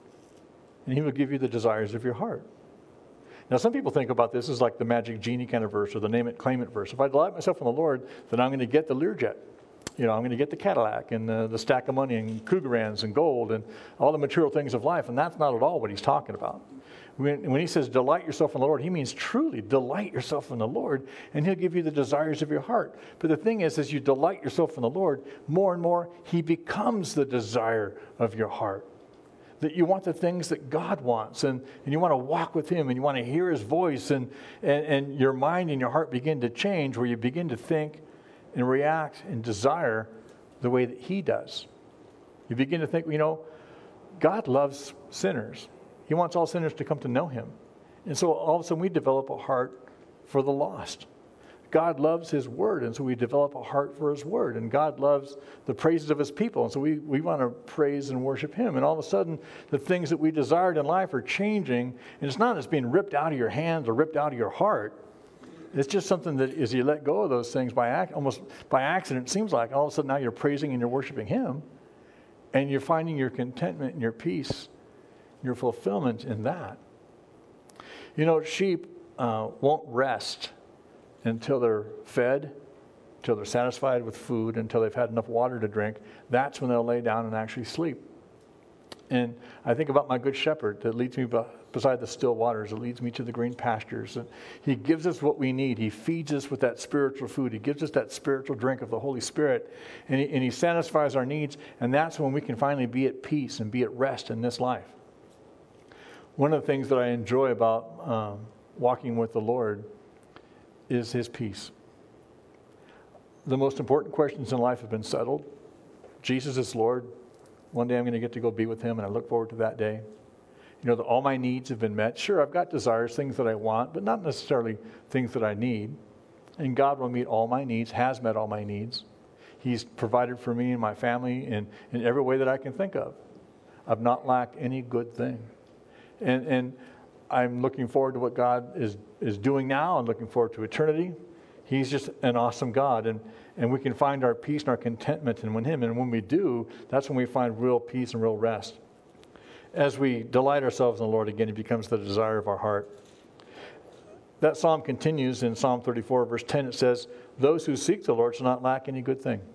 and he will give you the desires of your heart. Now, some people think about this as like the magic genie kind of verse or the name it, claim it verse. If I delight myself in the Lord, then I'm going to get the Learjet. I'm going to get the Cadillac and the stack of money and Krugerrands and gold and all the material things of life. And that's not at all what he's talking about. When he says delight yourself in the Lord, he means truly delight yourself in the Lord, and he'll give you the desires of your heart. But the thing is, as you delight yourself in the Lord, more and more, he becomes the desire of your heart. That you want the things that God wants, and you want to walk with him, and you want to hear his voice, and your mind and your heart begin to change, where you begin to think and react and desire the way that he does. You begin to think, God loves sinners. He wants all sinners to come to know him. And so all of a sudden we develop a heart for the lost. God loves his word, and so we develop a heart for his word. And God loves the praises of his people, and so we want to praise and worship him. And all of a sudden, the things that we desired in life are changing, and it's not as being ripped out of your hands or ripped out of your heart. It's just something that as you let go of those things almost by accident, it seems like all of a sudden now you're praising and you're worshiping him, and you're finding your contentment and your peace, your fulfillment in that. Sheep won't rest until they're fed, until they're satisfied with food, until they've had enough water to drink. That's when they'll lay down and actually sleep. And I think about my good shepherd that leads me beside the still waters, that leads me to the green pastures. And he gives us what we need. He feeds us with that spiritual food. He gives us that spiritual drink of the Holy Spirit. And he satisfies our needs. And that's when we can finally be at peace and be at rest in this life. One of the things that I enjoy about walking with the Lord is his peace. The most important questions in life have been settled. Jesus is Lord. One day I'm going to get to go be with him, and I look forward to that day. That all my needs have been met. Sure, I've got desires, things that I want, but not necessarily things that I need. And God will meet all my needs, has met all my needs. He's provided for me and my family in every way that I can think of. I've not lacked any good thing. And I'm looking forward to what God is doing now. I'm looking forward to eternity. He's just an awesome God. And we can find our peace and our contentment in him. And when we do, that's when we find real peace and real rest. As we delight ourselves in the Lord, again, he becomes the desire of our heart. That psalm continues in Psalm 34, verse 10. It says, those who seek the Lord shall not lack any good thing.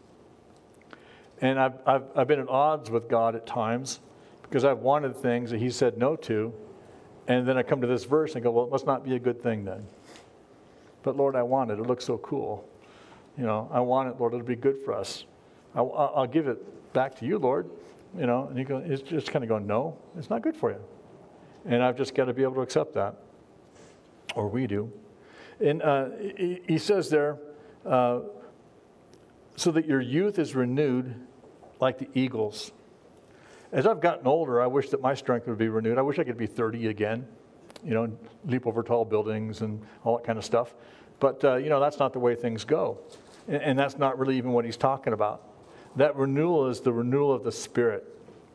And I've been at odds with God at times because I've wanted things that he said no to. And then I come to this verse and go, well, it must not be a good thing then. But Lord, I want it. It looks so cool. I want it, Lord. It'll be good for us. I'll give it back to you, Lord. And you go, it's just kind of going, no, it's not good for you. And I've just got to be able to accept that. Or we do. And he says there, so that your youth is renewed like the eagles. As I've gotten older, I wish that my strength would be renewed. I wish I could be 30 again, leap over tall buildings and all that kind of stuff. But, that's not the way things go. And that's not really even what he's talking about. That renewal is the renewal of the Spirit.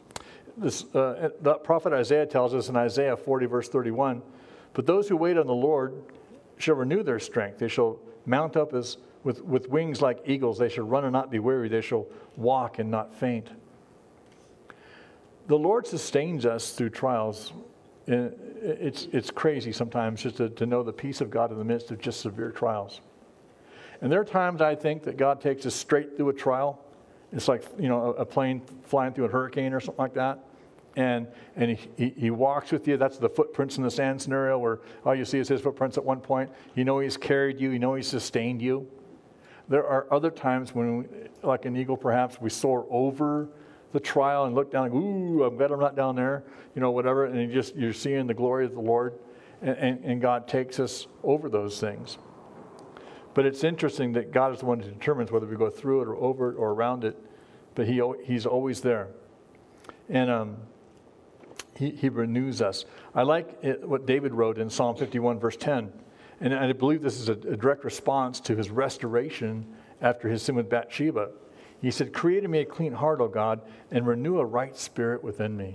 The prophet Isaiah tells us in Isaiah 40, verse 31, "But those who wait on the Lord shall renew their strength. They shall mount up with wings like eagles. They shall run and not be weary. They shall walk and not faint." The Lord sustains us through trials. It's crazy sometimes just to know the peace of God in the midst of just severe trials. And there are times I think that God takes us straight through a trial. It's like, a plane flying through a hurricane or something like that. And he walks with you. That's the footprints in the sand scenario where all you see is his footprints at one point. You know he's carried you. You know he's sustained you. There are other times when, like an eagle perhaps, we soar over the trial and look down and go, ooh, I'm glad I'm not down there, whatever. And you're seeing the glory of the Lord. And God takes us over those things. But it's interesting that God is the one who determines whether we go through it or over it or around it. But he's always there. And he renews us. I like what David wrote in Psalm 51, verse 10. And I believe this is a direct response to his restoration after his sin with Bathsheba. He said, "Create in me a clean heart, O God, and renew a right spirit within me."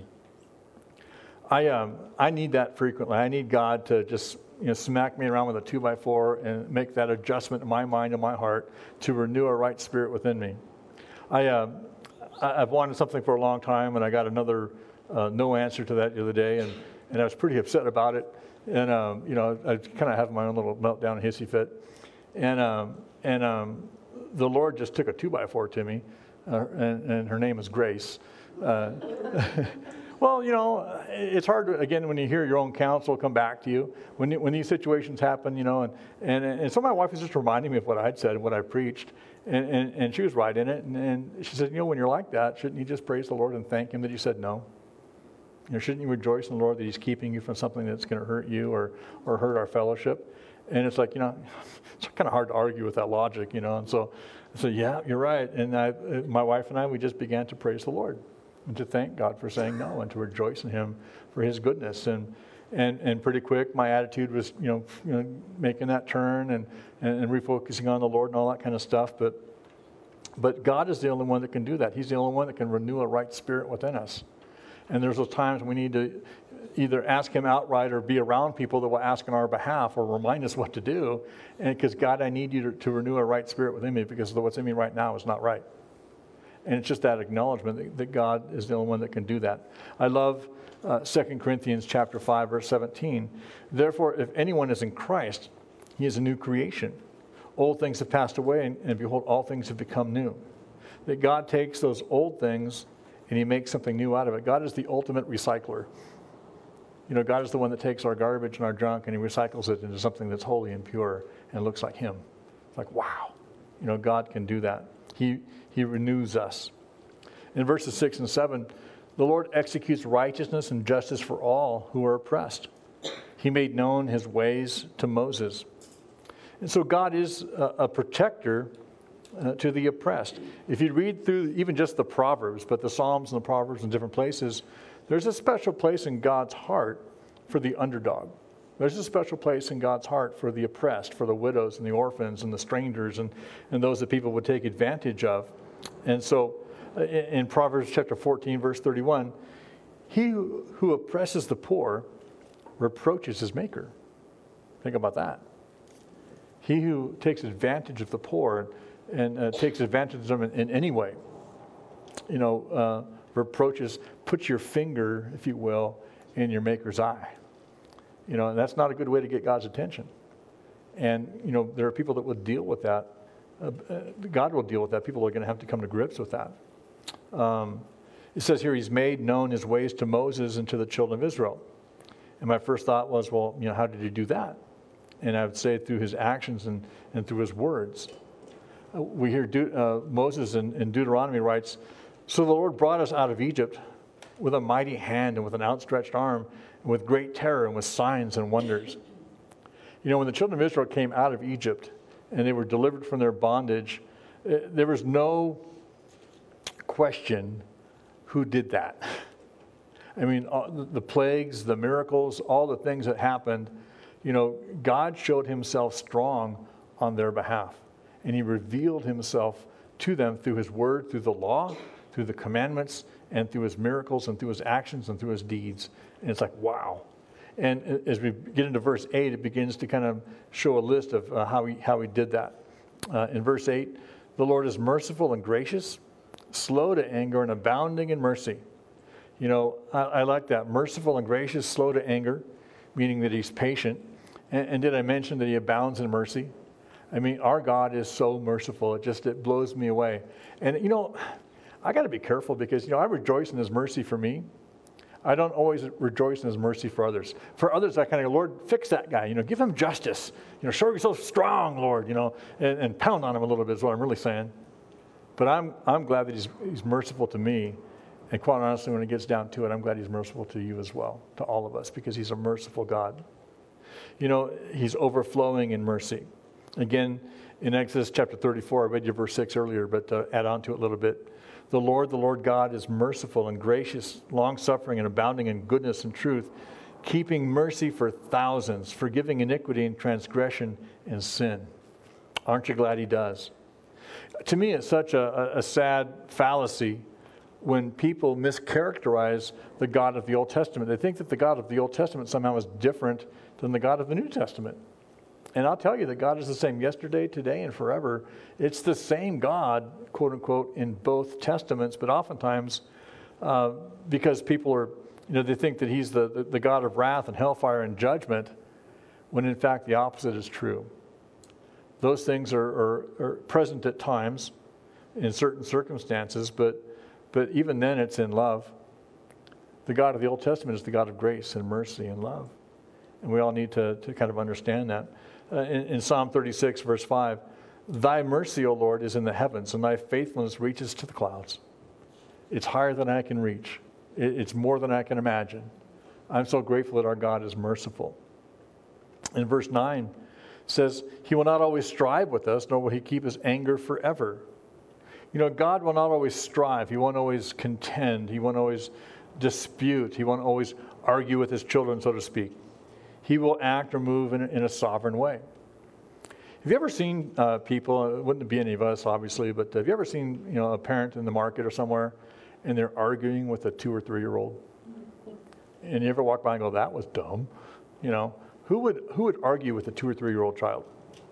I need that frequently. I need God to just smack me around with a 2x4 and make that adjustment in my mind and my heart to renew a right spirit within me. I've wanted something for a long time, and I got another no answer to that the other day, and I was pretty upset about it. And I kind of have my own little meltdown and hissy fit, and the Lord just took a 2x4 to me, and her name is Grace. Well, it's hard to, again, when you hear your own counsel come back to you, when these situations happen, and so my wife was just reminding me of what I'd said and what I preached, and she was right in it, and she said, when you're like that, shouldn't you just praise the Lord and thank Him that you said no? Shouldn't you rejoice in the Lord that He's keeping you from something that's going to hurt you or hurt our fellowship? And it's like, it's kind of hard to argue with that logic, and so yeah, you're right. And my wife and I, we just began to praise the Lord and to thank God for saying no and to rejoice in Him for His goodness. And pretty quick, my attitude was, making that turn and refocusing on the Lord and all that kind of stuff. But God is the only one that can do that. He's the only one that can renew a right spirit within us. And there's those times we need to either ask Him outright or be around people that will ask on our behalf or remind us what to do. And because, God, I need you to renew a right spirit within me because what's in me right now is not right. And it's just that acknowledgement that God is the only one that can do that. I love 2 Corinthians chapter 5, verse 17. "Therefore, if anyone is in Christ, he is a new creation. Old things have passed away, and behold, all things have become new." That God takes those old things and He makes something new out of it. God is the ultimate recycler. God is the one that takes our garbage and our junk and He recycles it into something that's holy and pure and looks like Him. It's like, wow. God can do that. He renews us. In verses 6 and 7, the Lord executes righteousness and justice for all who are oppressed. He made known His ways to Moses. And so God is a protector to the oppressed. If you read through even just the Proverbs, but the Psalms and the Proverbs in different places, there's a special place in God's heart for the underdog. There's a special place in God's heart for the oppressed, for the widows and the orphans and the strangers and those that people would take advantage of. And so in Proverbs chapter 14, verse 31, "He who oppresses the poor reproaches his maker." Think about that. He who takes advantage of the poor and takes advantage of them in any way, reproaches, puts your finger, if you will, in your maker's eye. And that's not a good way to get God's attention. And, there are people that will deal with that. God will deal with that. People are going to have to come to grips with that. It says here, He's made known His ways to Moses and to the children of Israel. And my first thought was, well, how did He do that? And I would say through His actions and through His words. We hear Moses in Deuteronomy writes, "So the Lord brought us out of Egypt with a mighty hand and with an outstretched arm and with great terror and with signs and wonders." When the children of Israel came out of Egypt and they were delivered from their bondage, there was no question who did that. The plagues, the miracles, all the things that happened, God showed Himself strong on their behalf. and he revealed himself to them through his word, through the law, through the commandments, and through his miracles, and through his actions, and through his deeds. And it's like, wow. And as we get into verse 8, it begins to kind of show a list of how he did that. In verse 8, the Lord is merciful and gracious, slow to anger, and abounding in mercy. You know, I like that. Merciful and gracious, slow to anger, meaning that he's patient. And did I mention that he abounds in mercy? I mean, our God is so merciful. It blows me away. And, you know, I got to be careful because, you know, I rejoice in his mercy for me. I don't always rejoice in his mercy for others. For others, I kind of go, Lord, fix that guy. You know, give him justice. You know, show yourself strong, Lord, you know, and pound on him a little bit is what I'm really saying. But I'm glad that he's merciful to me. And quite honestly, when it gets down to it, I'm glad he's merciful to you as well, to all of us, because he's a merciful God. You know, he's overflowing in mercy. Again, in Exodus chapter 34, I read you verse 6 earlier, but to add on to it a little bit. The Lord God is merciful and gracious, long-suffering and abounding in goodness and truth, keeping mercy for thousands, forgiving iniquity and transgression and sin. Aren't you glad he does? To me, it's such a sad fallacy when people mischaracterize the God of the Old Testament. They think that the God of the Old Testament somehow is different than the God of the New Testament. And I'll tell you that God is the same yesterday, today, and forever. It's the same God, quote unquote, in both testaments, but oftentimes because people are, you know, they think that he's the God of wrath and hellfire and judgment, when in fact the opposite is true. Those things are present at times in certain circumstances, but even then it's in love. The God of the Old Testament is the God of grace and mercy and love. And we all need to kind of understand that. In Psalm 36, verse 5, thy mercy, O Lord, is in the heavens, and thy faithfulness reaches to the clouds. It's higher than I can reach. It's more than I can imagine. I'm so grateful that our God is merciful. In verse 9, says, he will not always strive with us, nor will he keep his anger forever. You know, God will not always strive. He won't always contend. He won't always dispute. He won't always argue with his children, so to speak. He will act or move in a sovereign way. Have you ever seen people, it wouldn't be any of us, obviously, but have you ever seen, you know, a parent in the market or somewhere, and they're arguing with a 2 or 3 year old? And you ever walk by and go, that was dumb? You know, who would argue with a 2 or 3 year old child?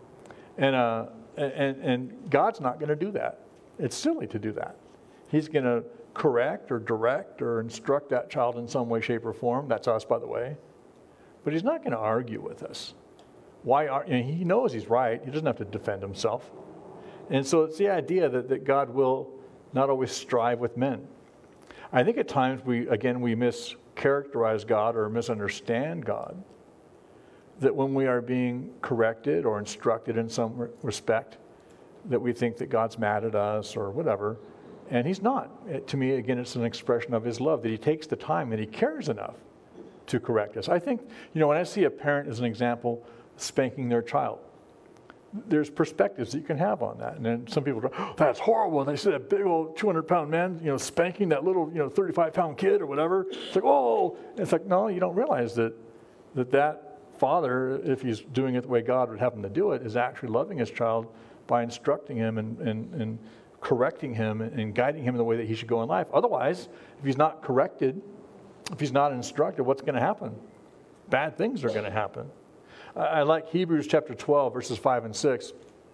And God's not going to do that. It's silly to do that. He's going to correct or direct or instruct that child in some way, shape, or form. That's us, by the way. But he's not going to argue with us. He knows he's right. He doesn't have to defend himself. And so it's the idea that God will not always strive with men. I think at times we mischaracterize God or misunderstand God. That when we are being corrected or instructed in some respect, that we think that God's mad at us or whatever. And he's not. To me, again, it's an expression of his love, that he takes the time, that he cares enough to correct us. I think, you know, when I see a parent as an example spanking their child, there's perspectives that you can have on that. And then some people go, oh, that's horrible. And they see that big old 200-pound man, you know, spanking that little, you know, 35-pound kid or whatever. It's like, oh, and it's like, no, you don't realize that father, if he's doing it the way God would have him to do it, is actually loving his child by instructing him and correcting him and guiding him in the way that he should go in life. Otherwise, if he's not corrected, if he's not instructed, what's going to happen? Bad things are going to happen. I like Hebrews chapter 12, verses 5 and 6.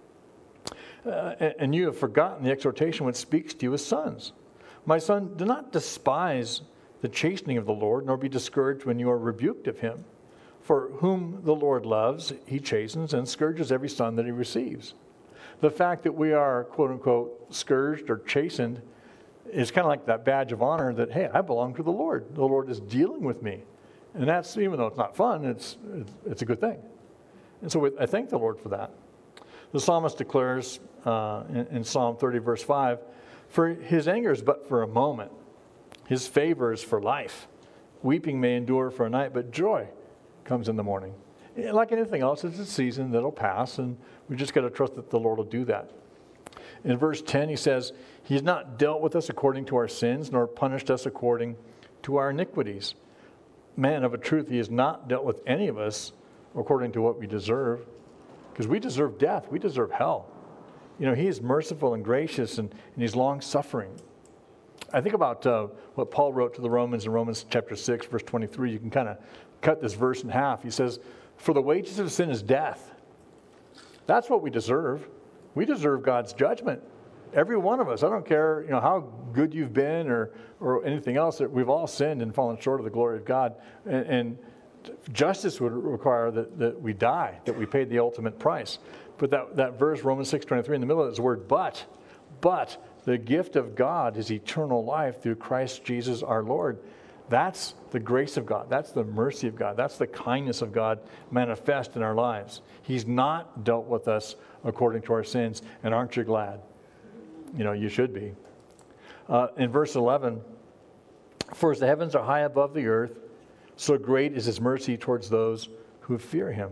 And you have forgotten the exhortation which speaks to you as sons. My son, do not despise the chastening of the Lord, nor be discouraged when you are rebuked of him. For whom the Lord loves, he chastens and scourges every son that he receives. The fact that we are, quote unquote, scourged or chastened is kind of like that badge of honor that, hey, I belong to the Lord. The Lord is dealing with me. And that's, even though it's not fun, it's a good thing. And so I thank the Lord for that. The psalmist declares in Psalm 30, verse 5, for his anger is but for a moment. His favor is for life. Weeping may endure for a night, but joy comes in the morning. Like anything else, it's a season that'll pass, and we just got to trust that the Lord will do that. In verse 10, he says, he has not dealt with us according to our sins, nor punished us according to our iniquities. Man, of a truth, he has not dealt with any of us according to what we deserve, because we deserve death. We deserve hell. He is merciful and gracious, and he's long-suffering. I think about what Paul wrote to the Romans in Romans chapter 6, verse 23. You can kind of cut this verse in half. He says, "For the wages of sin is death." That's what we deserve. We deserve God's judgment. Every one of us. I don't care, how good you've been or anything else. That we've all sinned and fallen short of the glory of God. And justice would require that we die, that we paid the ultimate price. But that verse, Romans 6:23, in the middle of it is the word but the gift of God is eternal life through Christ Jesus our Lord. That's the grace of God. That's the mercy of God. That's the kindness of God manifest in our lives. He's not dealt with us according to our sins. And aren't you glad? You should be. In verse 11, "For as the heavens are high above the earth, so great is his mercy towards those who fear him."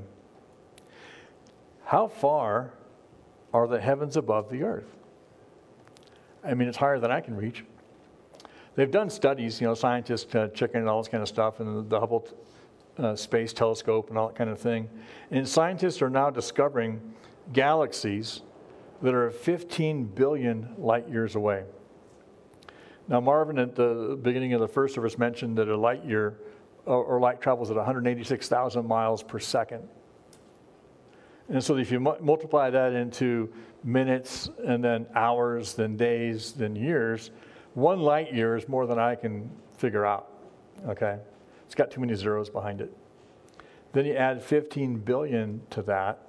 How far are the heavens above the earth? It's higher than I can reach. They've done studies, scientists checking all this kind of stuff, and the Hubble Space Telescope and all that kind of thing. And scientists are now discovering galaxies that are 15 billion light years away. Now, Marvin, at the beginning of the first service, mentioned that a light year or light travels at 186,000 miles per second. And so if you multiply that into minutes and then hours, then days, then years, 1 light year is more than I can figure out, okay? It's got too many zeros behind it. Then you add 15 billion to that,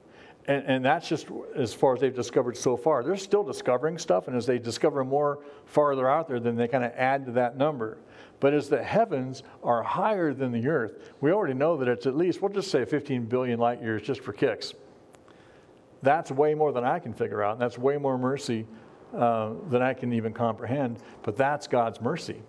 and that's just as far as they've discovered so far. They're still discovering stuff, and as they discover more farther out there, then they kind of add to that number. But as the heavens are higher than the earth, we already know that it's at least, we'll just say 15 billion light years just for kicks. That's way more than I can figure out, and that's way more mercy than I can even comprehend. But that's God's mercy.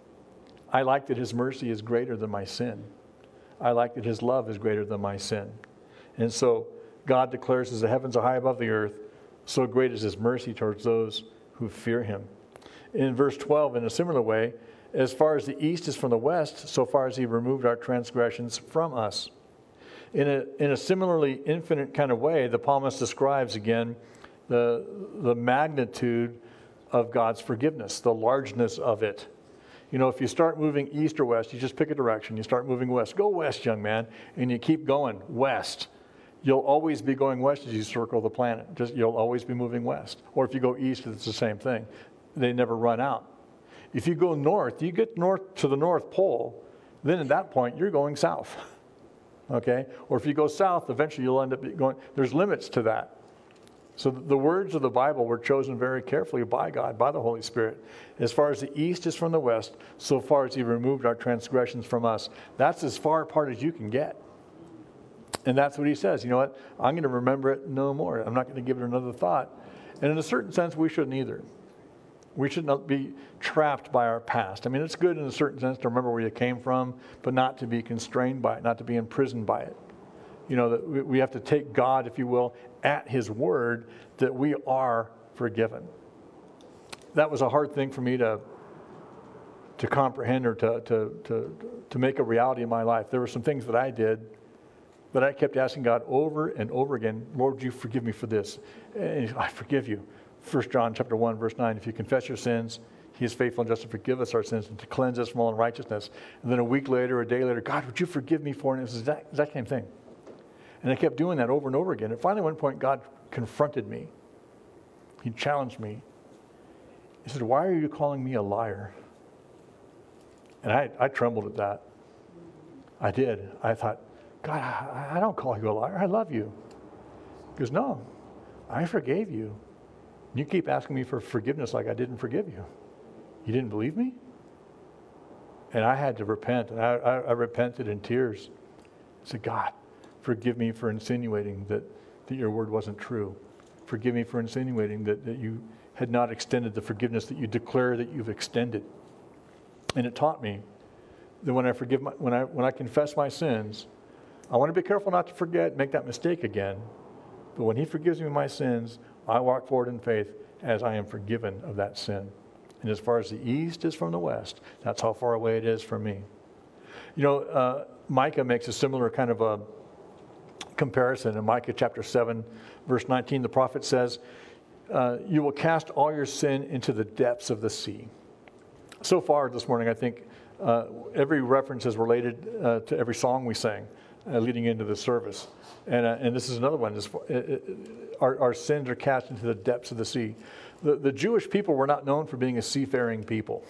I like that his mercy is greater than my sin. I like that his love is greater than my sin. And so God declares, as the heavens are high above the earth, so great is his mercy towards those who fear him. In verse 12, in a similar way, as far as the east is from the west, so far as he removed our transgressions from us. In a similarly infinite kind of way, the psalmist describes again the magnitude of God's forgiveness, the largeness of it. If you start moving east or west, you just pick a direction. You start moving west. Go west, young man, and you keep going west. You'll always be going west as you circle the planet. You'll always be moving west. Or if you go east, it's the same thing. They never run out. If you go north, you get north to the North Pole, then at that point, you're going south. Okay? Or if you go south, eventually you'll end up going, there's limits to that. So the words of the Bible were chosen very carefully by God, by the Holy Spirit. As far as the east is from the west, so far as he removed our transgressions from us. That's as far apart as you can get. And that's what he says. You know what? I'm going to remember it no more. I'm not going to give it another thought. And in a certain sense, we shouldn't either. We should not be trapped by our past. It's good in a certain sense to remember where you came from, but not to be constrained by it, not to be imprisoned by it. That we have to take God, if you will, at his word that we are forgiven. That was a hard thing for me to comprehend or to make a reality in my life. There were some things that I did that I kept asking God over and over again, Lord, would you forgive me for this? And I forgive you. 1 John chapter 1, verse 9, if you confess your sins, he is faithful and just to forgive us our sins and to cleanse us from all unrighteousness. And then a week later, a day later, God, would you forgive me for it? And it was the exact same thing. And I kept doing that over and over again. And finally, at one point, God confronted me. He challenged me. He said, why are you calling me a liar? And I trembled at that. I did. I thought, God, I don't call you a liar. I love you. He goes, no, I forgave you. You keep asking me for forgiveness like I didn't forgive you. You didn't believe me? And I had to repent. And I repented in tears. I said, God, forgive me for insinuating that your word wasn't true. Forgive me for insinuating that you had not extended the forgiveness that you declare that you've extended. And it taught me that when I confess my sins, I want to be careful not to forget, make that mistake again. But when he forgives me my sins, I walk forward in faith as I am forgiven of that sin. And as far as the east is from the west, that's how far away it is from me. Micah makes a similar kind of a comparison. In Micah chapter 7, verse 19, the prophet says, You will cast all your sin into the depths of the sea. So far this morning, I think every reference is related to every song we sang leading into the service. And this is another one. Our sins are cast into the depths of the sea. The Jewish people were not known for being a seafaring people.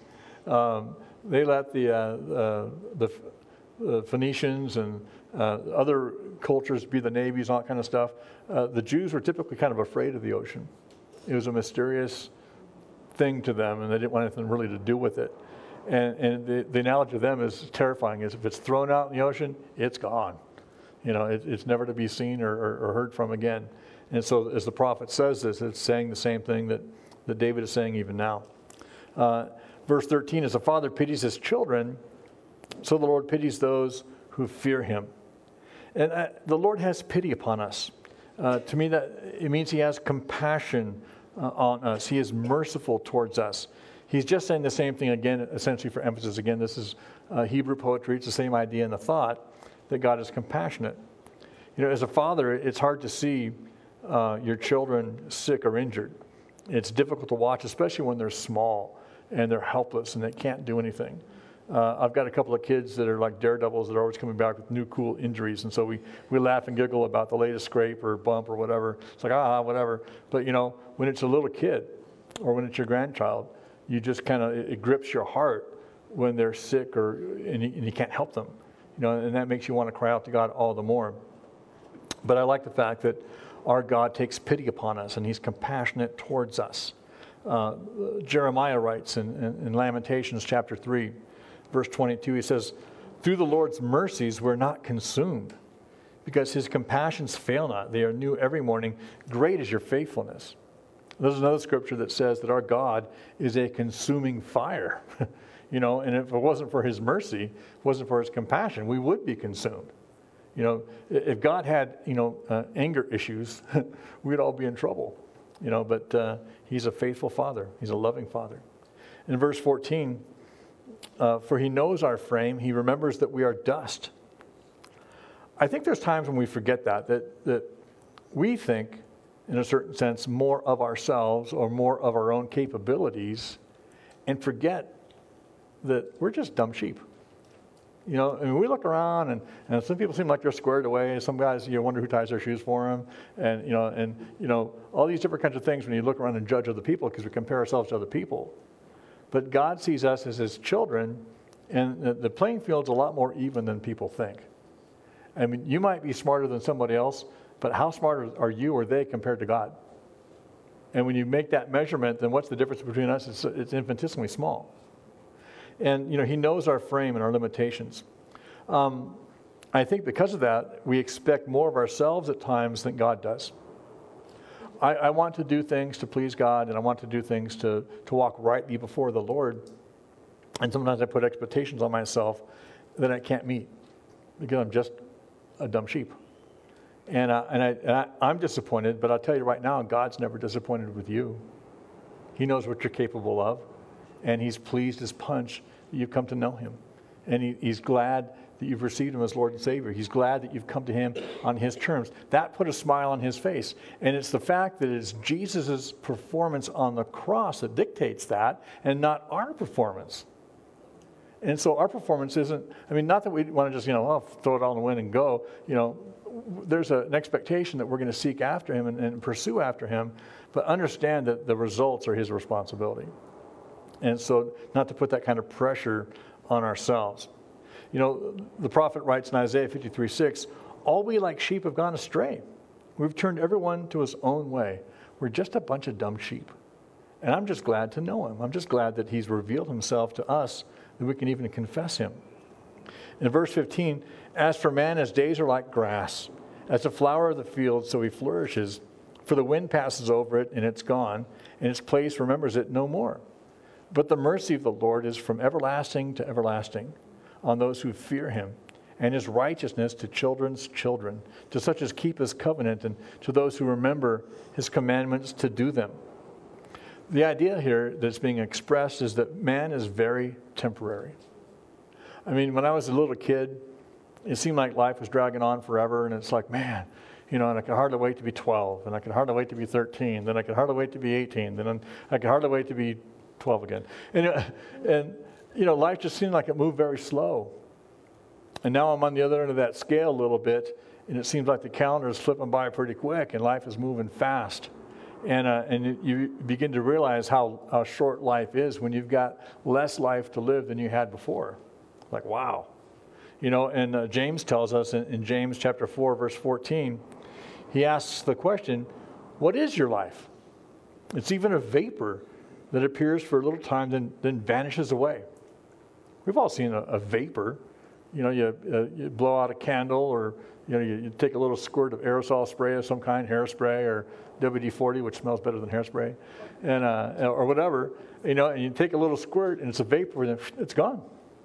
They let the Phoenicians and other cultures be the navies and all that kind of stuff. The Jews were typically kind of afraid of the ocean. It was a mysterious thing to them, and they didn't want anything really to do with it. And the analogy to them is terrifying. Is if it's thrown out in the ocean, it's gone. It's never to be seen or heard from again. And so as the prophet says this, it's saying the same thing that David is saying even now. Verse 13, as a father pities his children, so the Lord pities those who fear him. And the Lord has pity upon us. To me, that it means he has compassion on us. He is merciful towards us. He's just saying the same thing again, essentially for emphasis. Again, this is Hebrew poetry. It's the same idea in the thought that God is compassionate. As a father, it's hard to see your children sick or injured. It's difficult to watch, especially when they're small and they're helpless and they can't do anything. I've got a couple of kids that are like daredevils that are always coming back with new cool injuries. And so we laugh and giggle about the latest scrape or bump or whatever. It's like, whatever. But, when it's a little kid or when it's your grandchild, you just it grips your heart when they're sick and you can't help them. And that makes you want to cry out to God all the more. But I like the fact that our God takes pity upon us and he's compassionate towards us. Jeremiah writes in Lamentations chapter 3, verse 22, he says, through the Lord's mercies we're not consumed, because his compassions fail not. They are new every morning. Great is your faithfulness. There's another scripture that says that our God is a consuming fire. And if it wasn't for his mercy, wasn't for his compassion, we would be consumed. If God had, anger issues, we'd all be in trouble. But he's a faithful father. He's a loving father. In verse 14, for he knows our frame. He remembers that we are dust. I think there's times when we forget that we think, in a certain sense, more of ourselves or more of our own capabilities and forget that we're just dumb sheep. We look around and some people seem like they're squared away. Some guys, you wonder who ties their shoes for them. And all these different kinds of things when you look around and judge other people because we compare ourselves to other people. But God sees us as his children, and the playing field's a lot more even than people think. I mean, you might be smarter than somebody else, but how smart are you or they compared to God? And when you make that measurement, then what's the difference between us? It's infinitesimally small. And, he knows our frame and our limitations. I think because of that, we expect more of ourselves at times than God does. I want to do things to please God, and I want to do things to walk rightly before the Lord. And sometimes I put expectations on myself that I can't meet because I'm just a dumb sheep. And I'm disappointed, but I'll tell you right now, God's never disappointed with you. He knows what you're capable of, and he's pleased as punch that you've come to know him. And he's glad that you've received him as Lord and Savior. He's glad that you've come to him on his terms. That put a smile on his face. And it's the fact that it's Jesus' performance on the cross that dictates that, and not our performance. And so our performance isn't, not that we want to just, throw it all in the wind and go. There's an expectation that we're going to seek after him and pursue after him, but understand that the results are his responsibility. And so not to put that kind of pressure on ourselves. The prophet writes in Isaiah 53:6, all we like sheep have gone astray. We've turned everyone to his own way. We're just a bunch of dumb sheep. And I'm just glad to know him. I'm just glad that he's revealed himself to us, that we can even confess him. In verse 15, as for man, his days are like grass. As a flower of the field, so he flourishes. For the wind passes over it, and it's gone, and its place remembers it no more. But the mercy of the Lord is from everlasting to everlasting on those who fear him, and his righteousness to children's children, to such as keep his covenant, and to those who remember his commandments to do them. The idea here that's being expressed is that man is very temporary. When I was a little kid, it seemed like life was dragging on forever, and it's like, man, and I could hardly wait to be 12, and I could hardly wait to be 13, then I could hardly wait to be 18, then I could hardly wait to be 12 again. And life just seemed like it moved very slow. And now I'm on the other end of that scale a little bit, and it seems like the calendar is flipping by pretty quick, and life is moving fast. And you begin to realize how short life is when you've got less life to live than you had before. Like, wow. And James tells us in James chapter 4, verse 14, he asks the question, what is your life? It's even a vapor that appears for a little time, then vanishes away. We've all seen a vapor. You blow out a candle, or you take a little squirt of aerosol spray of some kind, hairspray, or WD-40, which smells better than hairspray, and or whatever. And you take a little squirt, and it's a vapor, and it's gone.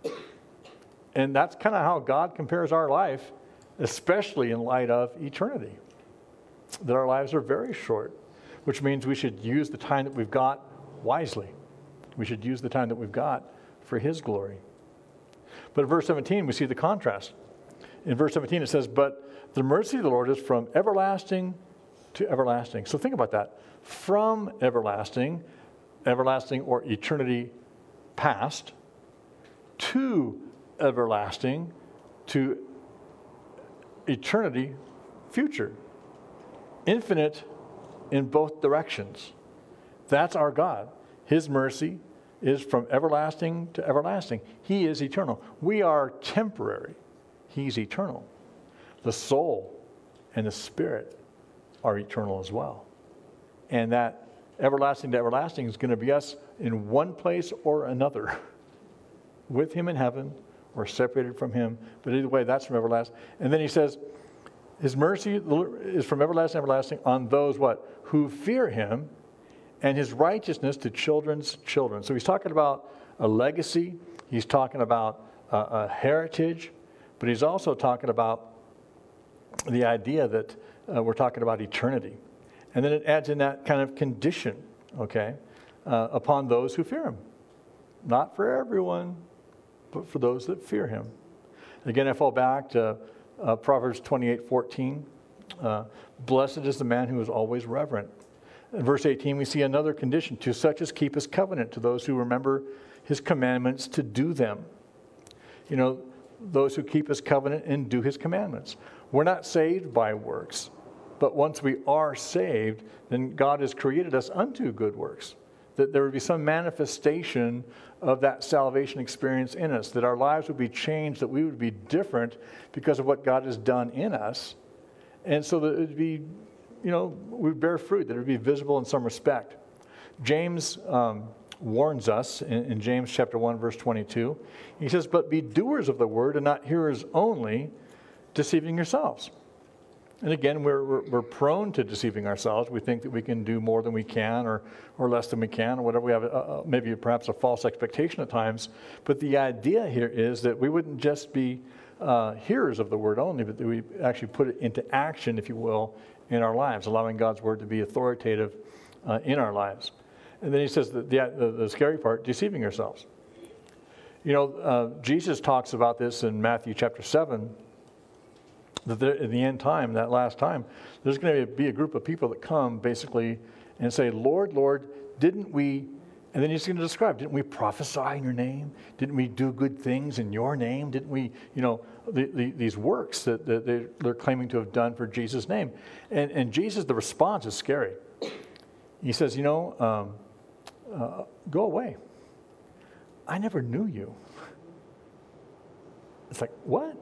And that's kind of how God compares our life, especially in light of eternity. That our lives are very short, which means we should use the time that we've got wisely. We should use the time that we've got for His glory. But in verse 17, we see the contrast. In verse 17, it says, but the mercy of the Lord is from everlasting to everlasting. So think about that. From everlasting or eternity past, to everlasting to eternity future. Infinite in both directions. That's our God. His mercy is from everlasting to everlasting. He is eternal. We are temporary. He's eternal. The soul and the spirit are eternal as well. And that everlasting to everlasting is going to be us in one place or another. With Him in heaven or separated from Him. But either way, that's from everlasting. And then he says, His mercy is from everlasting to everlasting on those, what? Who fear Him, and His righteousness to children's children. So he's talking about a legacy. He's talking about a heritage. But he's also talking about the idea that we're talking about eternity. And then it adds in that kind of condition, okay, upon those who fear Him. Not for everyone, but for those that fear Him. Again, I fall back to Proverbs 28:14. Blessed is the man who is always reverent. In verse 18, we see another condition. To such as keep His covenant, to those who remember His commandments to do them. Those who keep His covenant and do His commandments. We're not saved by works, but once we are saved, then God has created us unto good works. That there would be some manifestation of that salvation experience in us, that our lives would be changed, that we would be different because of what God has done in us. And so that it would be, we would bear fruit, that it would be visible in some respect. James warns us in James chapter 1, verse 22. He says, but be doers of the word and not hearers only, deceiving yourselves. And again, we're prone to deceiving ourselves. We think that we can do more than we can or less than we can or whatever. We have maybe perhaps a false expectation at times. But the idea here is that we wouldn't just be hearers of the word only, but that we actually put it into action, if you will, in our lives, allowing God's word to be authoritative in our lives. And then he says that the scary part, deceiving yourselves. Jesus talks about this in Matthew chapter 7, that in the end time, that last time, there's going to be a group of people that come basically and say, Lord, Lord, didn't we, and then he's going to describe, didn't we prophesy in your name? Didn't we do good things in your name? Didn't we, these works that they're claiming to have done for Jesus' name? And Jesus, the response is scary. He says, go away. I never knew you. It's like, what?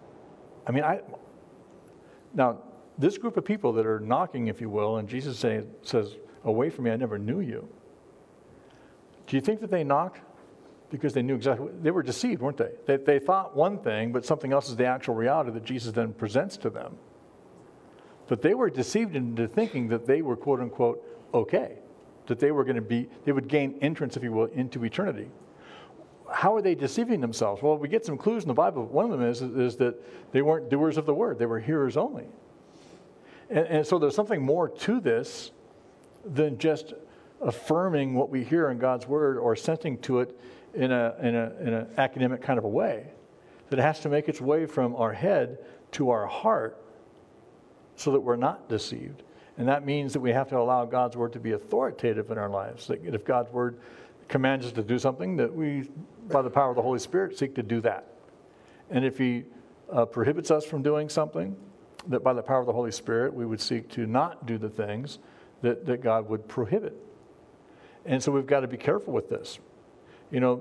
Now, this group of people that are knocking, if you will, and Jesus says, away from me, I never knew you. Do you think that they knocked because they knew exactly? They were deceived, weren't they? They thought one thing, but something else is the actual reality that Jesus then presents to them. But they were deceived into thinking that they were, quote unquote, okay. That they would gain entrance, if you will, into eternity. How are they deceiving themselves? Well, we get some clues in the Bible. One of them is that they weren't doers of the word. They were hearers only. And so there's something more to this than just affirming what we hear in God's word or assenting to it in an academic kind of a way. That it has to make its way from our head to our heart so that we're not deceived. And that means that we have to allow God's word to be authoritative in our lives. That if God's word commands us to do something, that we, by the power of the Holy Spirit, seek to do that. And if he prohibits us from doing something, that by the power of the Holy Spirit, we would seek to not do the things that God would prohibit. And so we've got to be careful with this. You know,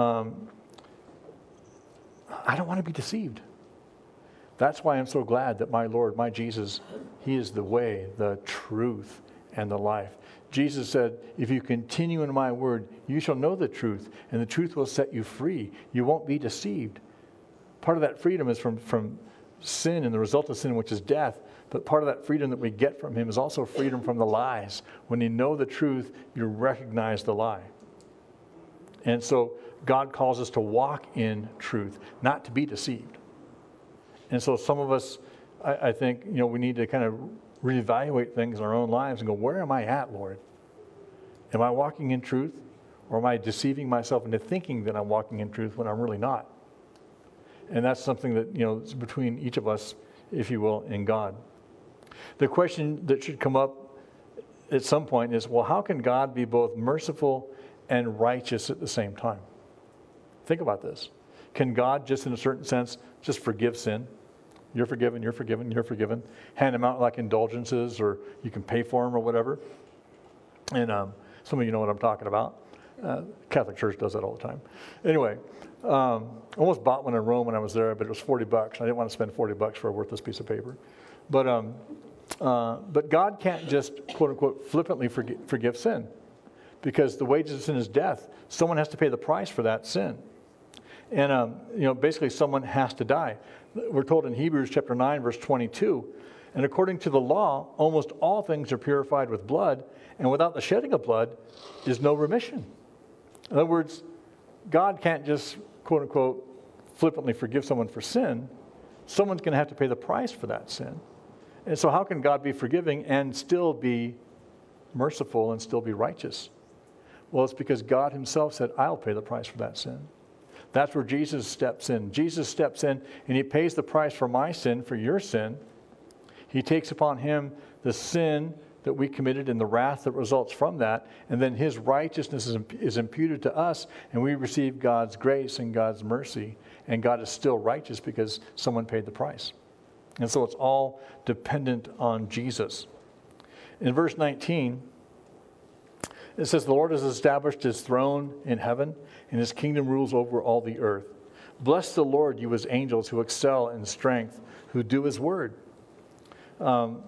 I don't want to be deceived. That's why I'm so glad that my Lord, my Jesus, he is the way, the truth, and the life. Jesus said, if you continue in my word, you shall know the truth, and the truth will set you free. You won't be deceived. Part of that freedom is from sin and the result of sin, which is death. But part of that freedom that we get from him is also freedom from the lies. When you know the truth, you recognize the lie. And so God calls us to walk in truth, not to be deceived. And so some of us, I think, you know, we need to kind of reevaluate things in our own lives and go, where am I at, Lord? Am I walking in truth? Or am I deceiving myself into thinking that I'm walking in truth when I'm really not? And that's something that, you know, is between each of us, if you will, and God. The question that should come up at some point is, well, how can God be both merciful and righteous at the same time? Think about this. Can God, just in a certain sense, just forgive sin? You're forgiven, you're forgiven, you're forgiven. Hand them out like indulgences, or you can pay for them or whatever. And some of you know what I'm talking about. Catholic Church does that all the time. Anyway, I almost bought one in Rome when I was there, but it was $40. I didn't want to spend $40 for a worthless piece of paper. But God can't just, quote unquote, flippantly forgive sin, because the wages of sin is death. Someone has to pay the price for that sin. And, you know, basically someone has to die. We're told in Hebrews chapter 9, verse 22, and according to the law, almost all things are purified with blood, and without the shedding of blood is no remission. In other words, God can't just, quote unquote, flippantly forgive someone for sin. Someone's going to have to pay the price for that sin. And so how can God be forgiving and still be merciful and still be righteous? Well, it's because God himself said, I'll pay the price for that sin. That's where Jesus steps in. Jesus steps in and he pays the price for my sin, for your sin. He takes upon him the sin that we committed and the wrath that results from that. And then his righteousness is imputed to us, and we receive God's grace and God's mercy. And God is still righteous because someone paid the price. And so it's all dependent on Jesus. In verse 19, it says, the Lord has established his throne in heaven, and his kingdom rules over all the earth. Bless the Lord, you his angels who excel in strength, who do his word. The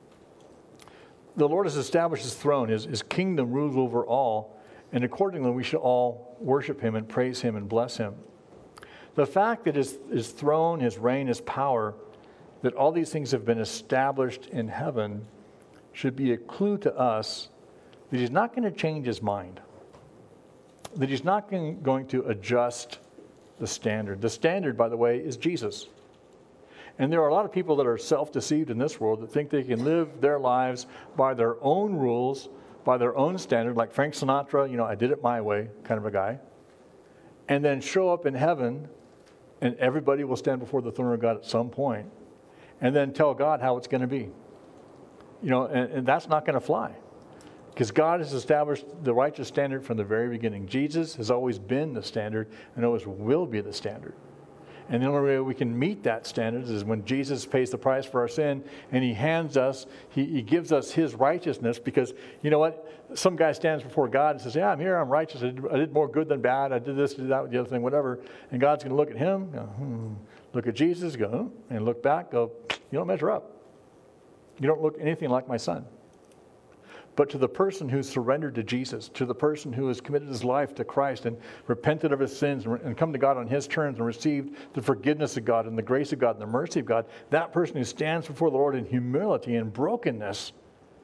Lord has established his throne. His kingdom rules over all, and accordingly we should all worship him and praise him and bless him. The fact that his throne, his reign, his power, that all these things have been established in heaven should be a clue to us that he's not going to change his mind, that he's not going to adjust the standard. The standard, by the way, is Jesus. And there are a lot of people that are self-deceived in this world that think they can live their lives by their own rules, by their own standard, like Frank Sinatra, you know, I did it my way kind of a guy, and then show up in heaven, and everybody will stand before the throne of God at some point, and then tell God how it's going to be. You know, and that's not going to fly. Because God has established the righteous standard from the very beginning. Jesus has always been the standard and always will be the standard. And the only way we can meet that standard is when Jesus pays the price for our sin, and he hands us, he gives us his righteousness. Because, you know what, some guy stands before God and says, yeah, I'm here, I'm righteous, I did more good than bad, I did this, did that, the other thing, whatever. And God's going to look at him, go, look at Jesus, go, and look back, go, you don't measure up. You don't look anything like my son. But to the person who's surrendered to Jesus, to the person who has committed his life to Christ and repented of his sins and come to God on his terms and received the forgiveness of God and the grace of God and the mercy of God, that person who stands before the Lord in humility and brokenness,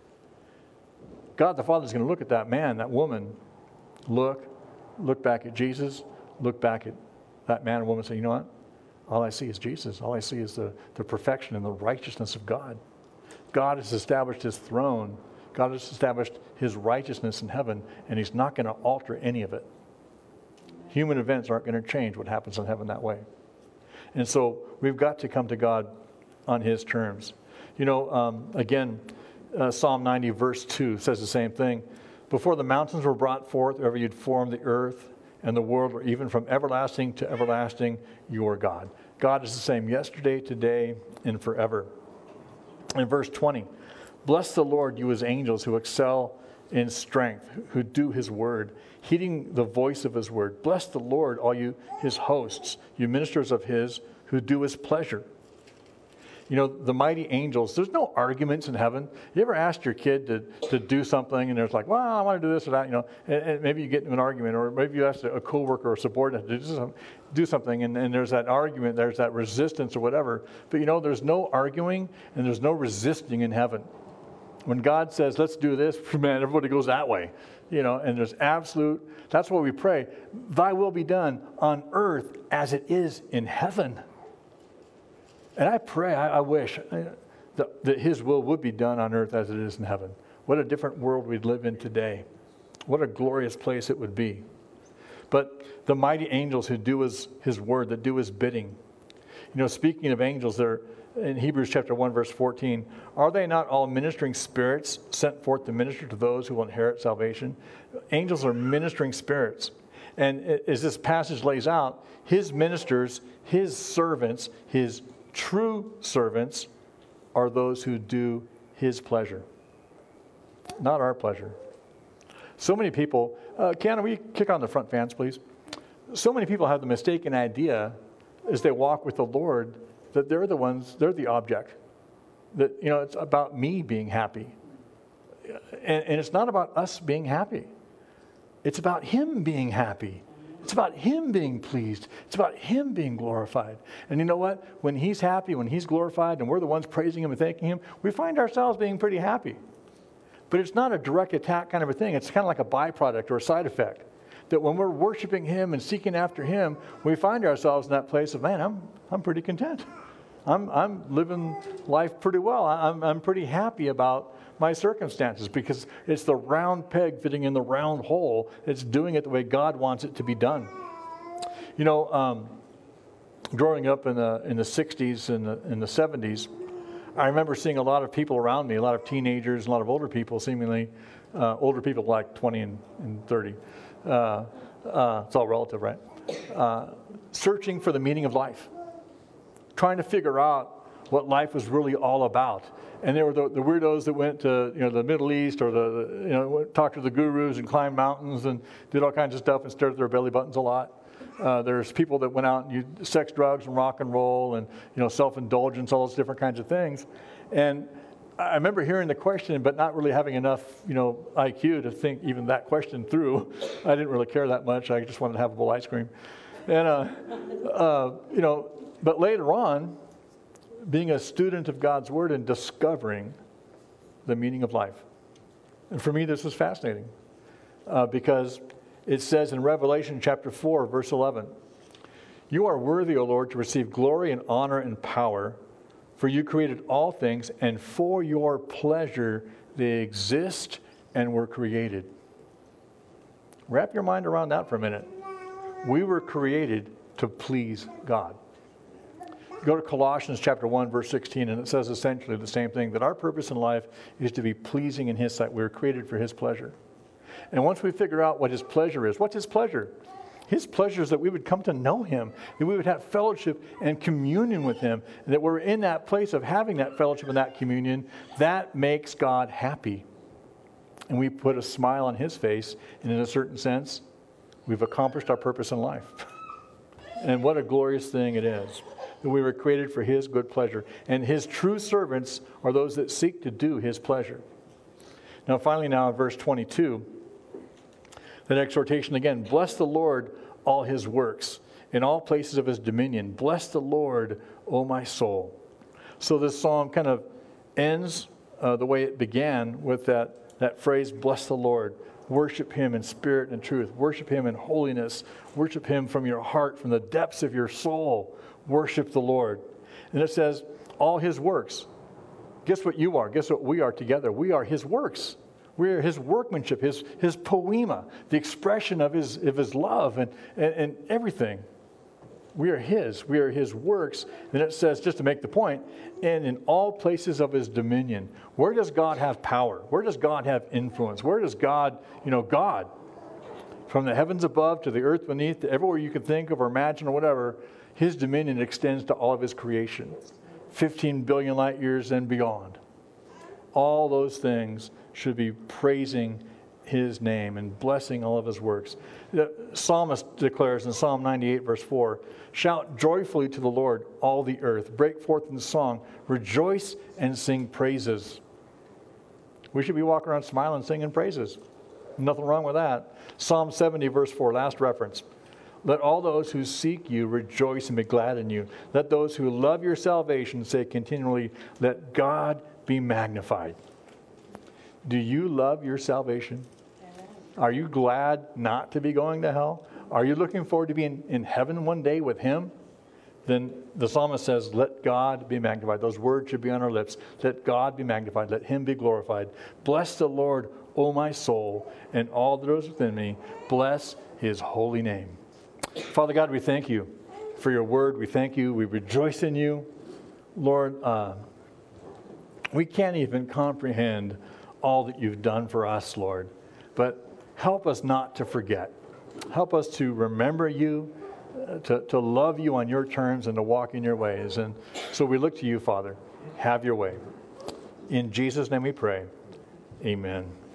God the Father is going to look at that man, that woman, look back at Jesus, look back at that man and woman and say, you know what? All I see is Jesus. All I see is the perfection and the righteousness of God. God has established his throne. God has established his righteousness in heaven, and he's not going to alter any of it. Human events aren't going to change what happens in heaven that way. And so we've got to come to God on his terms. Again, Psalm 90 verse 2 says the same thing. Before the mountains were brought forth, ever you'd formed the earth and the world, or even from everlasting to everlasting, you are God. God is the same yesterday, today, and forever. In verse 20, bless the Lord, you his angels who excel in strength, who do his word, heeding the voice of his word. Bless the Lord, all you his hosts, you ministers of his who do his pleasure. The mighty angels, there's no arguments in heaven. You ever asked your kid to do something and there's like, well, I want to do this or that, and maybe you get into an argument, or maybe you ask a coworker or subordinate to do something and there's that argument, there's that resistance or whatever. But there's no arguing and there's no resisting in heaven. When God says, let's do this, man, everybody goes that way. And there's absolute, that's what we pray. Thy will be done on earth as it is in heaven. And I pray, I wish that his will would be done on earth as it is in heaven. What a different world we'd live in today. What a glorious place it would be. But the mighty angels who do his word, that do his bidding. Speaking of angels, they're in Hebrews chapter 1, verse 14, are they not all ministering spirits sent forth to minister to those who will inherit salvation? Angels are ministering spirits. And as this passage lays out, his ministers, his servants, his true servants are those who do his pleasure, not our pleasure. So many people, Can we kick on the front fans, please? So many people have the mistaken idea as they walk with the Lord that they're the object. That, it's about me being happy. And it's not about us being happy. It's about him being happy. It's about him being pleased. It's about him being glorified. And you know what? When he's happy, when he's glorified, and we're the ones praising him and thanking him, we find ourselves being pretty happy. But it's not a direct attack kind of a thing. It's kind of like a byproduct or a side effect. That when we're worshiping him and seeking after him, we find ourselves in that place of, man, I'm pretty content. I'm living life pretty well. I'm pretty happy about my circumstances because it's the round peg fitting in the round hole. It's doing it the way God wants it to be done. Growing up in the 60s and in the 70s, I remember seeing a lot of people around me, a lot of teenagers, a lot of older people, seemingly older people like 20 and 30. It's all relative, right? Searching for the meaning of life, trying to figure out what life was really all about. And there were the weirdos that went to the Middle East or talked to the gurus and climbed mountains and did all kinds of stuff and stared at their belly buttons a lot. There's people that went out and used sex, drugs, and rock and roll and self-indulgence, all those different kinds of things. And I remember hearing the question, but not really having enough IQ to think even that question through. I didn't really care that much. I just wanted to have a bowl of ice cream. And but later on, being a student of God's Word and discovering the meaning of life. And for me, this was fascinating because it says in Revelation chapter 4, verse 11, you are worthy, O Lord, to receive glory and honor and power, for you created all things, and for your pleasure they exist and were created. Wrap your mind around that for a minute. We were created to please God. Go to Colossians chapter 1, verse 16, and it says essentially the same thing, that our purpose in life is to be pleasing in his sight. We were created for his pleasure. And once we figure out what his pleasure is, what's his pleasure? His pleasure is that we would come to know him, that we would have fellowship and communion with him, and that we're in that place of having that fellowship and that communion. That makes God happy. And we put a smile on his face, and in a certain sense, we've accomplished our purpose in life. And what a glorious thing it is that we were created for his good pleasure. And his true servants are those that seek to do his pleasure. Now, finally, in verse 22, that exhortation again, bless the Lord, all his works, in all places of his dominion. Bless the Lord, O my soul. So this psalm kind of ends the way it began with that phrase, bless the Lord. Worship him in spirit and truth. Worship him in holiness. Worship him from your heart, from the depths of your soul. Worship the Lord. And it says, all his works. Guess what you are? Guess what we are together? We are his works. We are his workmanship, his poema, the expression of his love and everything. We are his. We are his works. Then it says, just to make the point, and in all places of his dominion. Where does God have power? Where does God have influence? Where does God, God, from the heavens above to the earth beneath, to everywhere you can think of or imagine or whatever, his dominion extends to all of his creation. 15 billion light years and beyond. All those things should be praising his name and blessing all of his works. The psalmist declares in Psalm 98, verse 4, shout joyfully to the Lord, all the earth. Break forth in song. Rejoice and sing praises. We should be walking around smiling, singing praises. Nothing wrong with that. Psalm 70, verse 4, last reference. Let all those who seek you rejoice and be glad in you. Let those who love your salvation say continually, let God be magnified. Do you love your salvation? Are you glad not to be going to hell? Are you looking forward to being in heaven one day with him? Then the psalmist says, let God be magnified. Those words should be on our lips. Let God be magnified. Let him be glorified. Bless the Lord, O my soul, and all that is within me. Bless his holy name. Father God, we thank you for your word. We thank you. We rejoice in you. Lord, we can't even comprehend all that you've done for us, Lord. But help us not to forget. Help us to remember you, to love you on your terms and to walk in your ways. And so we look to you, Father. Have your way. In Jesus' name we pray. Amen.